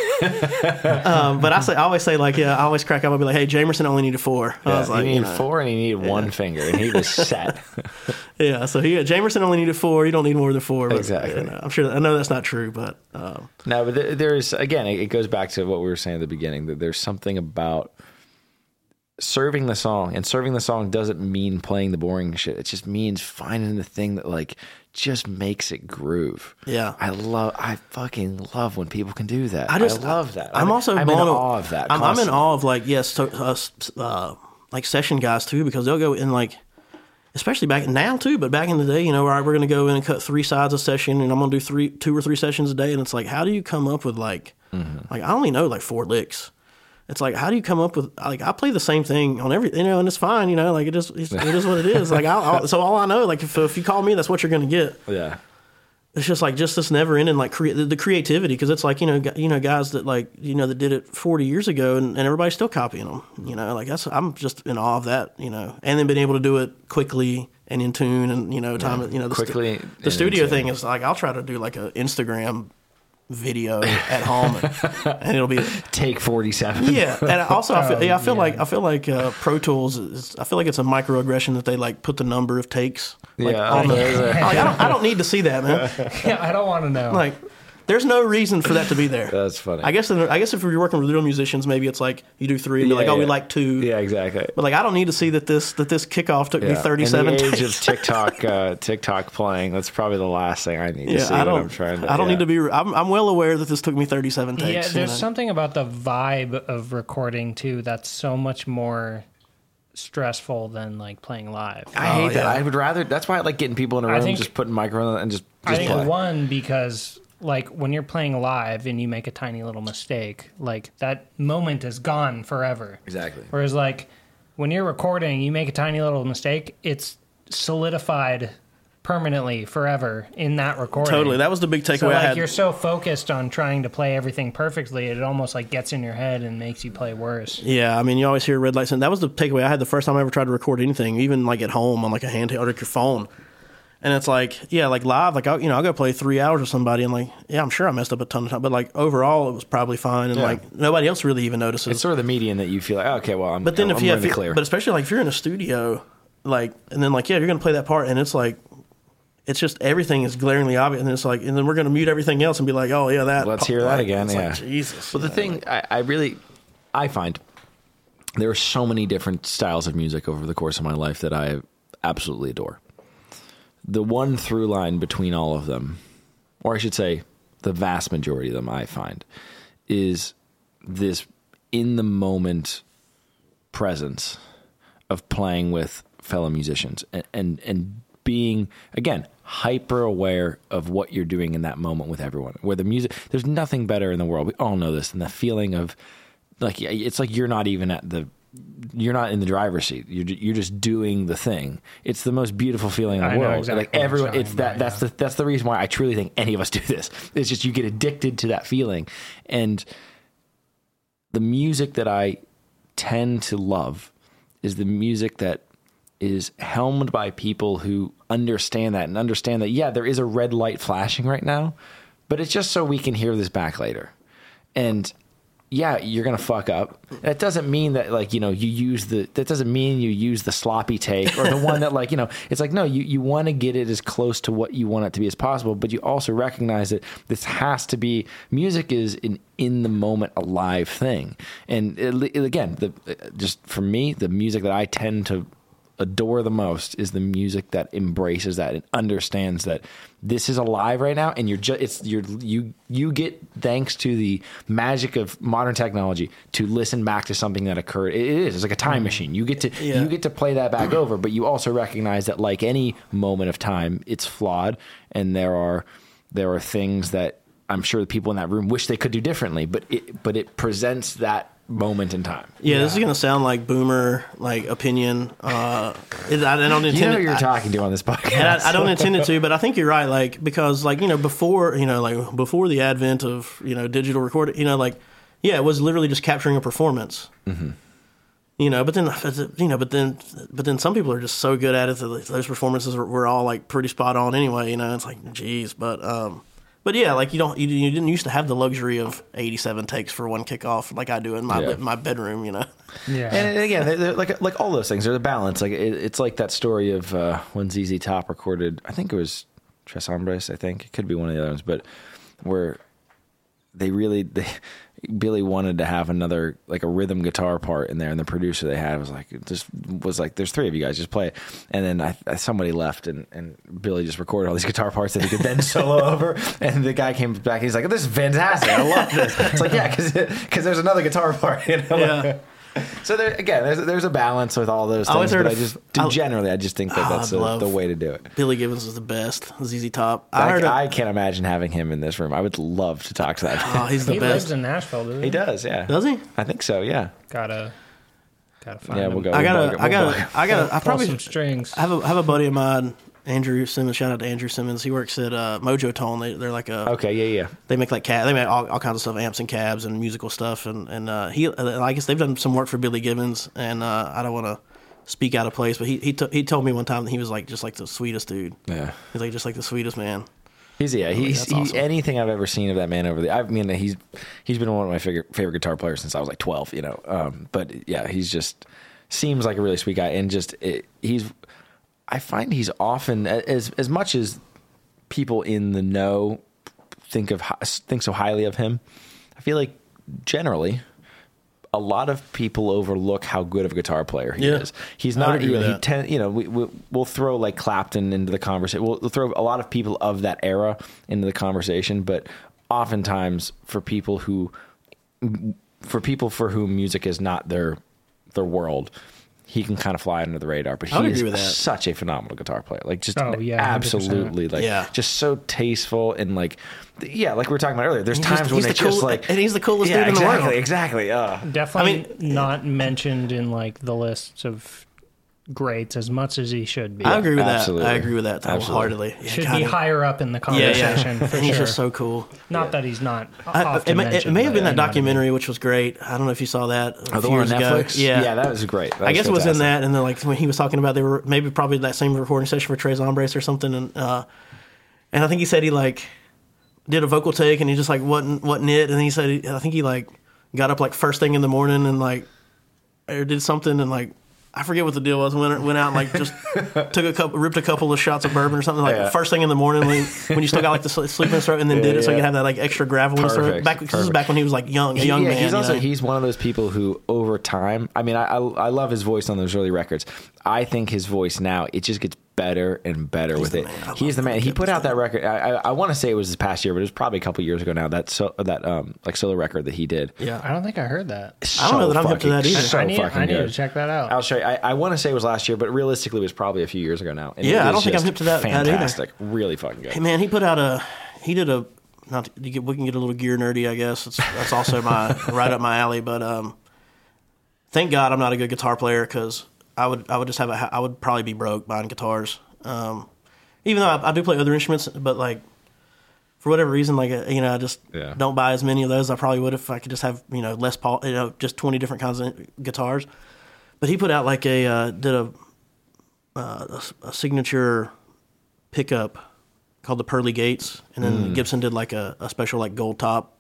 I always say like, I always crack up. I'll be like, hey, Jamerson only needed 4. I was like, he needed 4 and he needed 1 finger, and he was set. Yeah, so Jamerson only needed 4. You don't need more than 4. But, exactly. I know that's not true, but no, but there's again, it goes back to what we were saying at the beginning, that there's something about serving the song, and serving the song doesn't mean playing the boring shit. It just means finding the thing that like just makes it groove. Yeah, I fucking love when people can do that. I love that. I'm in awe of that. I'm in awe of like like session guys too, because they'll go in like, especially back now too, but back in the day, we're going to go in and cut 3 sides a session, and I'm going to do 2 or 3 sessions a day, and it's like, how do you come up with like I only know like 4 licks. It's like, how do you come up with, like, I play the same thing on every, and it's fine, like, it is what it is. Like, so all I know, like, if you call me, that's what you're going to get. Yeah. It's just like, just this never ending, like, the creativity, because it's like, guys that, like, that did it 40 years ago, and everybody's still copying them, like, I'm just in awe of that, and then being able to do it quickly and in tune, and, time, quickly. The studio thing is, like, I'll try to do, like, an Instagram video at home, and it'll be take 47. Yeah, and also I feel like Pro Tools I feel like it's a microaggression that they like put the number of takes. Like, I don't need to see that, man. Yeah, I don't want to know. Like, there's no reason for that to be there. That's funny. I guess if you're working with real musicians, maybe it's like you do 3 and you're like, we like 2. Yeah, exactly. But like, I don't need to see that this kickoff took me 37 in the age takes. of TikTok playing, that's probably the last thing I need to see. I don't need to be. I'm well aware that this took me 37 takes. Yeah, there's something about the vibe of recording too that's so much more stressful than like playing live. I hate that. I would rather. That's why I like getting people in a room, just putting microphone and just I play. think because like when you're playing live and you make a tiny little mistake, like that moment is gone forever. Exactly. Whereas like when you're recording, you make a tiny little mistake, it's solidified permanently forever in that recording. Totally. That was the big takeaway so, like, I had. You're so focused on trying to play everything perfectly, it almost like gets in your head and makes you play worse. Yeah, I mean, you always hear red lights, and that was the takeaway I had the first time I ever tried to record anything, even like at home on like a handheld or like your phone. And it's like, like live, like, I'll go play 3 hours with somebody, and like, I'm sure I messed up a ton of time, but like overall it was probably fine, and like nobody else really even notices. It's sort of the median that you feel like, okay, well, I'm clear. But especially like if you're in a studio, like, and then like, you're going to play that part, and it's like, it's just everything is glaringly obvious, and it's like, and then we're going to mute everything else and be like, oh yeah, that. Let's hear that again. It's yeah, like, Jesus. But the thing I find there are so many different styles of music over the course of my life that I absolutely adore. The one through line between all of them, or I should say, the vast majority of them, I find, is this in the moment presence of playing with fellow musicians and being, again, hyper aware of what you're doing in that moment with everyone. Where the music, there's nothing better in the world. We all know this, than the feeling of like, it's like you're not even you're not in the driver's seat. You're just doing the thing. It's the most beautiful feeling in the world. Exactly like everyone, that's the reason why I truly think any of us do this. It's just you get addicted to that feeling, and the music that I tend to love is the music that is helmed by people who understand that, yeah, there is a red light flashing right now, but it's just so we can hear this back later. And yeah, you're gonna fuck up. That doesn't mean that like, you know, that doesn't mean you use the sloppy take or the one that like, you know, it's like, no, you want to get it as close to what you want it to be as possible, but you also recognize that this has to be, music is an in the moment alive thing. And again, just for me, the music that I tend to adore the most is the music that embraces that and understands that this is alive right now, and you get, thanks to the magic of modern technology, to listen back to something that occurred. It's like a time machine. You get to play that back over, but you also recognize that like any moment of time, it's flawed, and there are things that I'm sure the people in that room wish they could do differently, but it presents that moment in time. Yeah, this is gonna sound like boomer like opinion. I don't intend. You know who you're talking to on this podcast. I don't intend it to, but I think you're right. Like, because like, you know, before the advent of, you know, digital recording, you know, like, yeah, it was literally just capturing a performance. Mm-hmm. You know, but then some people are just so good at it that those performances were all like pretty spot on anyway. You know, it's like, geez, But yeah, like you didn't used to have the luxury of 87 takes for one kickoff like I do in my bedroom, you know. Yeah, and again, they're like all those things. There's a balance. Like it's like that story of when ZZ Top recorded. I think it was Tres Hombres. I think it could be one of the other ones, but where Billy wanted to have another like a rhythm guitar part in there, and the producer they had was like, "There's three of you guys, just play it." And then somebody left, and Billy just recorded all these guitar parts that he could then solo over. And the guy came back, and he's like, "This is fantastic! I love this." It's like, yeah, because there's another guitar part, you know. Yeah. So there's a balance with all those things, but I just think that that's the way to do it. Billy Gibbons is the best. ZZ Top. I can't imagine having him in this room. I would love to talk to that. Oh, he's the he best. lives in Nashville, doesn't he? He does, yeah. Does he? I think so, yeah. Gotta find Yeah, him. we'll go. I probably some strings. I have a buddy of mine, Andrew Simmons. Shout out to Andrew Simmons. He works at Mojo Tone. They're like a Okay, yeah. They make like they make all kinds of stuff, amps and cabs and musical stuff. And he, I guess they've done some work for Billy Gibbons. And I don't want to speak out of place, but he told me one time that he was like just like the sweetest dude. Yeah, he's like just like the sweetest man. He's awesome. Anything I've ever seen of that man he's been one of my favorite guitar players since I was like 12. You know, but yeah, he's just seems like a really sweet guy, and I find he's often, as much as people in the know think so highly of him, I feel like generally a lot of people overlook how good of a guitar player he is. He's not. We'll throw like Clapton into the conversation. We'll throw a lot of people of that era into the conversation, but oftentimes for people for whom music is not their world, he can kind of fly under the radar, but he is such a phenomenal guitar player. Like just absolutely 100%. Just so tasteful and like we were talking about earlier. There's times when it's just like, and he's the coolest dude in the world. Exactly. Definitely not mentioned in like the lists of greats as much as he should be. I agree with absolutely. that. I agree with that wholeheartedly. Should be higher up in the conversation. For and he's sure. just so cool. Not that he's not. It may have been that documentary, which was great. I don't know if you saw that. The one on Netflix. Yeah, that was great. I guess it was in that, and then like when he was talking about, they were probably that same recording session for Tres Hombres or something, and I think he said he like did a vocal take, and he just like wasn't it, and he said I think he like got up like first thing in the morning and like or did something and like. I forget what the deal was. Went out and like just ripped a couple of shots of bourbon or something like first thing in the morning when you still got like the sleep in his throat, and then did it so you could have that like extra gravel in his throat. This is back when he was like a young man. He's one of those people who over time. I mean, I love his voice on those early records. I think his voice now it just gets better and better with it. He's the man. He put out that record. I want to say it was this past year, but it was probably a couple years ago now. That solo record that he did. Yeah, I don't think I heard that. I don't know that I'm hip to that either. I need to check that out. I'll show you. I want to say it was last year, but realistically, it was probably a few years ago now. And I don't think I'm hip to that. Fantastic, really fucking good. Hey man, he did a. We can get a little gear nerdy, I guess. That's also right up my alley. But thank God I'm not a good guitar player because I would probably be broke buying guitars. Even though I do play other instruments, but like for whatever reason, like I just don't buy as many of those. I probably would if I could just have Les Paul, just 20 different kinds of guitars. But he put out like did a signature pickup called the Pearly Gates, and then Gibson did like a special like gold top.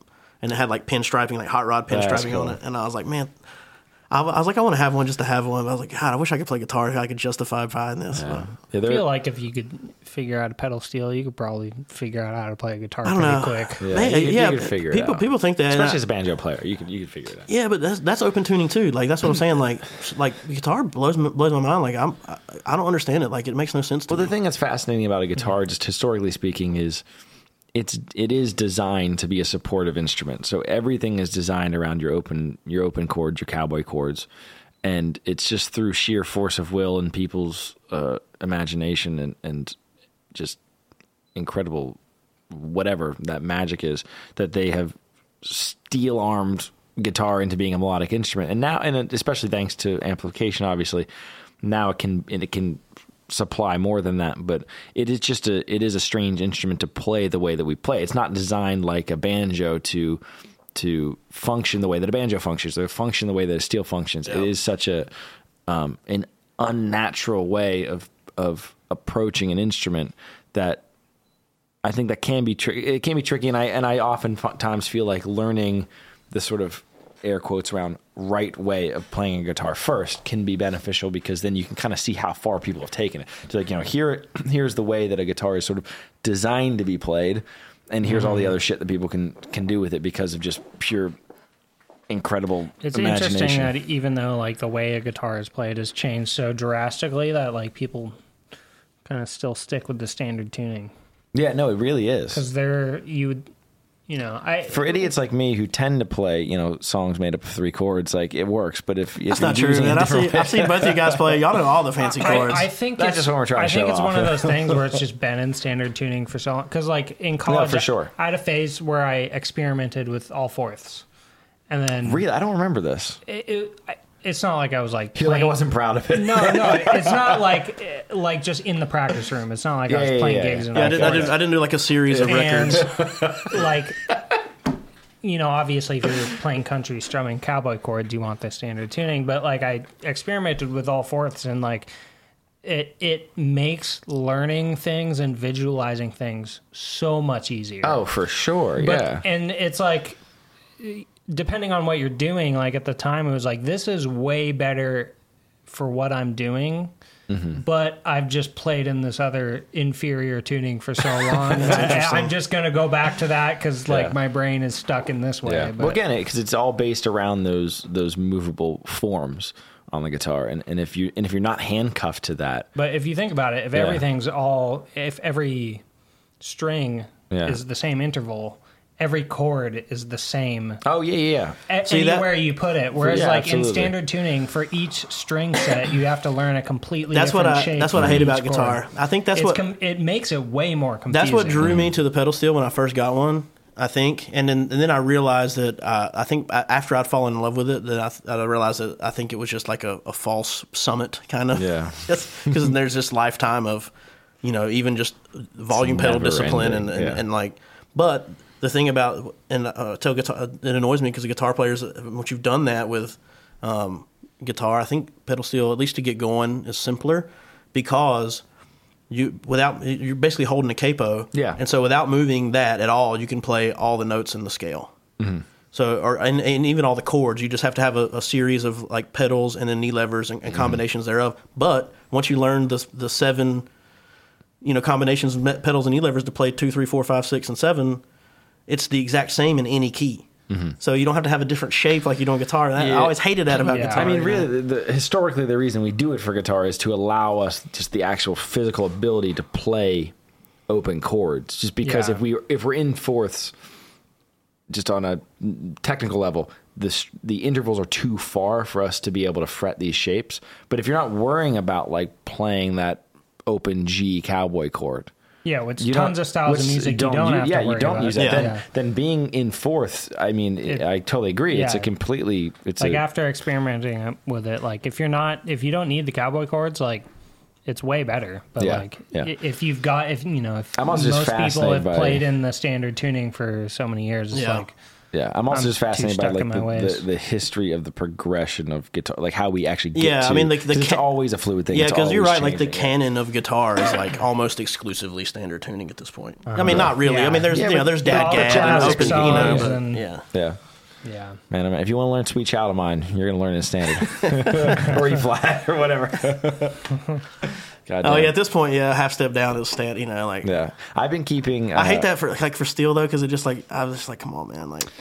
and it had like pinstriping, like hot rod pinstriping cool. on it. And I was like, man, I was like, I want to have one just to have one. But I was like, God, I wish I could play guitar if I could justify buying this. Yeah, I feel like if you could figure out a pedal steel, you could probably figure out how to play a guitar I don't pretty know. quick. Yeah, Man, you could figure it out. People think that, especially as a banjo player, you could figure it out. yeah, but that's open tuning too. Like that's what I'm saying. Like guitar blows my mind. Like I don't understand it. Like it makes no sense to Well, me. the thing that's fascinating about a guitar, just historically speaking, is it is designed to be a supportive instrument. So everything is designed around your open chords, your cowboy chords, and it's just through sheer force of will and people's imagination and just incredible whatever that magic is that they have steel-armed guitar into being a melodic instrument. And now, and especially thanks to amplification, obviously, now it can supply more than that, but it is a strange instrument to play the way that we play. It's not designed like a banjo to function the way that a banjo functions, or function the way that a steel functions. It is such an unnatural way of approaching an instrument that I think that can be it can be tricky, and I oftentimes feel like learning the sort of air quotes around right way of playing a guitar first can be beneficial, because then you can kind of see how far people have taken it. So like, here's the way that a guitar is sort of designed to be played, and here's all the other shit that people can do with it because of just pure incredible It's imagination. interesting that even though like the way a guitar is played has changed so drastically, that like people kind of still stick with the standard tuning, Yeah, no, it really is. because For idiots like me who tend to play, songs made up of 3 chords, like it works. But if That's you're not true, using a man. different I've seen both of you guys play. Y'all know all the fancy chords. I think That's it's just what we're trying to I think show it's off. one of those things where it's just been in standard tuning for so long. Because like in college, for sure. I had a phase where I experimented with all fourths, and then really, I don't remember this. it's not like I was like Feel like I playing- wasn't proud of it. No, it's not like just in the practice room. It's not like I was playing gigs. I didn't do like a series of records. Like, obviously, if you're playing country strumming cowboy chords, you want the standard tuning. But like, I experimented with all fourths, and like, it makes learning things and visualizing things so much easier. Oh, for sure, yeah. And it's like, depending on what you're doing, like at the time, it was like, this is way better for what I'm doing. Mm-hmm. But I've just played in this other inferior tuning for so long. I'm just going to go back to that because my brain is stuck in this way. Yeah. But Well, again, because it's all based around those movable forms on the guitar, and if you're not handcuffed to that, But if you think about it, if every string is the same interval, every chord is the same. oh yeah. Anywhere you put it. Whereas Yeah, like absolutely. in standard tuning, for each string set, you have to learn a completely That's different what shape. That's what I for hate each about chord. guitar. I think that's it makes it way more confusing. That's what drew me to the pedal steel when I first got one, I think. And then I realized that I think after I'd fallen in love with it, that I realized that I think it was just like a false summit kind of. Yeah. Because there's this lifetime of, even just volume pedal never discipline ending, yeah. and like, but the thing about, tell guitar, it annoys me because the guitar players, once you've done that with guitar, I think pedal steel, at least to get going, is simpler because you're basically holding a capo. Yeah. And so without moving that at all, you can play all the notes in the scale. Mm-hmm. So, and even all the chords, you just have to have a series of like pedals and then knee levers and combinations thereof. But once you learn the 7, combinations of pedals and knee levers to play 2, 3, 4, 5, 6, and 7, it's the exact same in any key. Mm-hmm. So you don't have to have a different shape like you do on guitar. I always hated that about guitar. I mean, really, historically, the reason we do it for guitar is to allow us just the actual physical ability to play open chords. Just because if we're in fourths, just on a technical level, the intervals are too far for us to be able to fret these shapes. But if you're not worrying about like playing that open G cowboy chord, with tons of styles of music, you don't have to worry you don't about use it. that. Then being in fourths, I mean, I totally agree. It's after experimenting with it, like if you don't need the cowboy chords, like it's way better. But if I'm also most just people fascinated have by played in the standard tuning for so many years, it's like Yeah, I'm also just fascinated by stuck in my like ways. the history of the progression of guitar, like how we actually get Yeah, to. I mean, 'cause it's always a fluid thing. Yeah, It's because you're always right. Like the changing, canon of guitar is like almost exclusively standard tuning at this point. I mean, not really. Yeah. I mean, there's there's all the Dadgad and classic open, songs but and- yeah. Yeah. Yeah. Man, I mean, if you want to learn Sweet Child of Mine, you're going to learn in standard. Or E flat or whatever. God Oh damn. yeah, at this point, yeah, half step down is stand. You know, like Yeah. I've been keeping. I hate that for steel though, because it just like I was just like, come on, man, like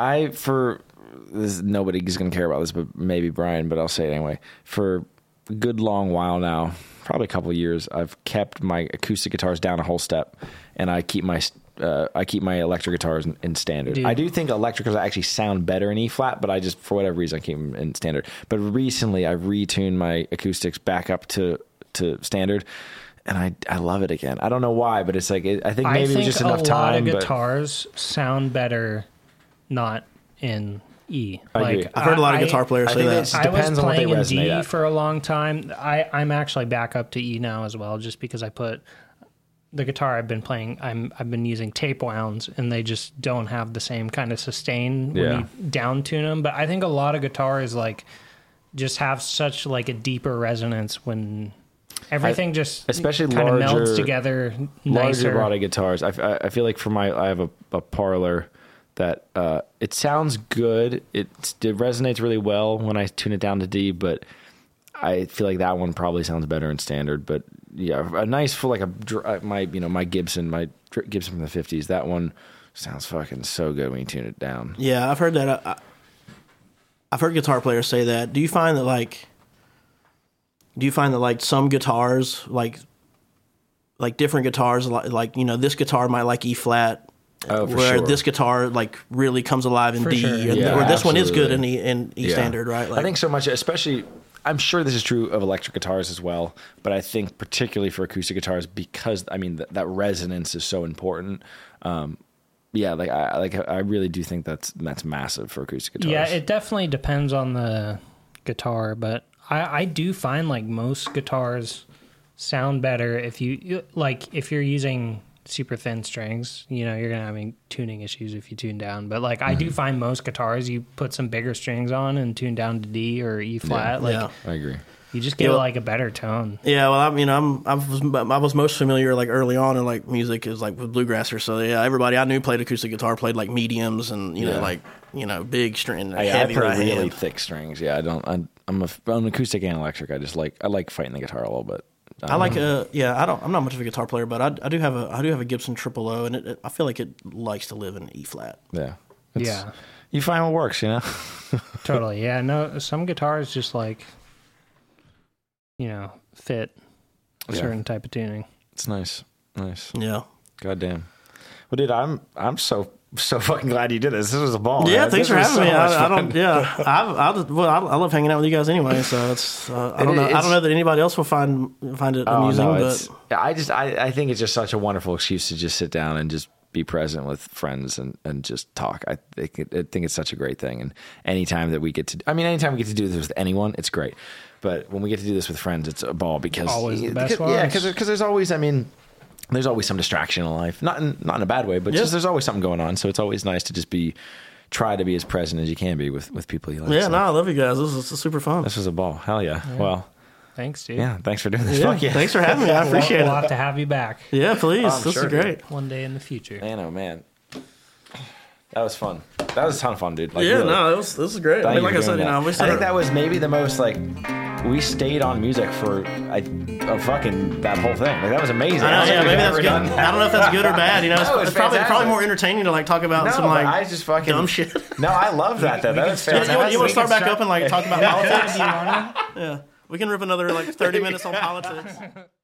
Nobody's going to care about this, but maybe Brian, but I'll say it anyway. For a good long while now, probably a couple of years, I've kept my acoustic guitars down a whole step, and I keep my electric guitars in standard. Dude. I do think electric guitars actually sound better in E flat, but I just, for whatever reason, I keep them in standard. But recently, I've retuned my acoustics back up to standard, and I love it again. I don't know why, but it's like I think maybe it was just enough time. A lot of but guitars sound better not in E. I agree. I've heard a lot of guitar players I say think that. it's- depends I was on what they playing in resonate D at. for a long time. I'm actually back up to E now as well, just because I put the guitar I've been playing. I've been using tape wounds, and they just don't have the same kind of sustain when Yeah. you down tune them. But I think a lot of guitars like just have such like a deeper resonance when everything just especially kind of melds larger- together larger nicer. body guitars. I feel like I have a Parlor that it sounds good. It resonates really well when I tune it down to D, but I feel like that one probably sounds better in standard. But yeah, a nice full like my Gibson from the 50s. That one sounds fucking so good when you tune it down. Yeah, I've heard that. I've heard guitar players say that. Do you find that like some guitars like different guitars like this guitar might like E flat, Oh, for where sure. this guitar like really comes alive in For D, sure. Yeah, or this one is good absolutely. in E Yeah. standard, right? Like, I think so much, especially. I'm sure this is true of electric guitars as well, but I think particularly for acoustic guitars, because I mean that resonance is so important. Yeah, I really do think that's massive for acoustic guitars. Yeah, it definitely depends on the guitar, but I do find like most guitars sound better if you're using super thin strings. You're gonna have tuning issues if you tune down. But like I do find most guitars, you put some bigger strings on and tune down to D or E flat, yeah. I agree. you just get like a better tone. Yeah, well, I was most familiar like early on in like music is like with bluegrassers. So yeah, everybody I knew played acoustic guitar, played like mediums and big string, I heavy play right really hand. thick strings. Yeah, I'm an acoustic and electric. I like fighting the guitar a little bit. I like I'm not much of a guitar player, but I do have a Gibson Triple O, and I feel like it likes to live in E flat. Yeah. Yeah, You find what works, totally. Yeah, no, some guitars just like fit a Yeah. certain type of tuning. It's nice. Yeah. God damn. Well, dude, I'm so fucking glad you did this. This was a ball. Yeah, man. thanks This for was having so me. much I fun. don't. Yeah, I love hanging out with you guys anyway. So it's I don't know that anybody else will find it amusing, but I think it's just such a wonderful excuse to just sit down and just be present with friends and just talk. I think it's such a great thing. And anytime we get to do this with anyone, it's great. But when we get to do this with friends, it's a ball because Always the best yeah, ones. because there's always there's always some distraction in life, not in a bad way, but just there's always something going on. So it's always nice to just try to be as present as you can be with people you like. yeah, So no, I love you guys. This is super fun. this was a ball. Hell yeah. Well, Thanks, dude. yeah. Thanks for doing this. Yeah, Fuck yeah. thanks for having me. I appreciate We'll it. have to have you back Yeah, please. I'm This sure, is great. one day in the future. Man, oh man, that was fun. That was a ton of fun, dude. Like, Yeah, really. no, this is great. I Thank mean, you like for I said, doing that. we I think that was maybe the most we stayed on music for fucking that whole thing. Like that was amazing. I know, yeah, maybe that's We've good. never done I don't know if that's good or bad. No, It's it's probably fantastic. more entertaining to like talk about some but like I just fucking dumb shit. No, I love that. That was Yeah, fantastic. you want to start back up and like talk about politics? Do you wanna? Yeah, we can rip another like 30 minutes on politics.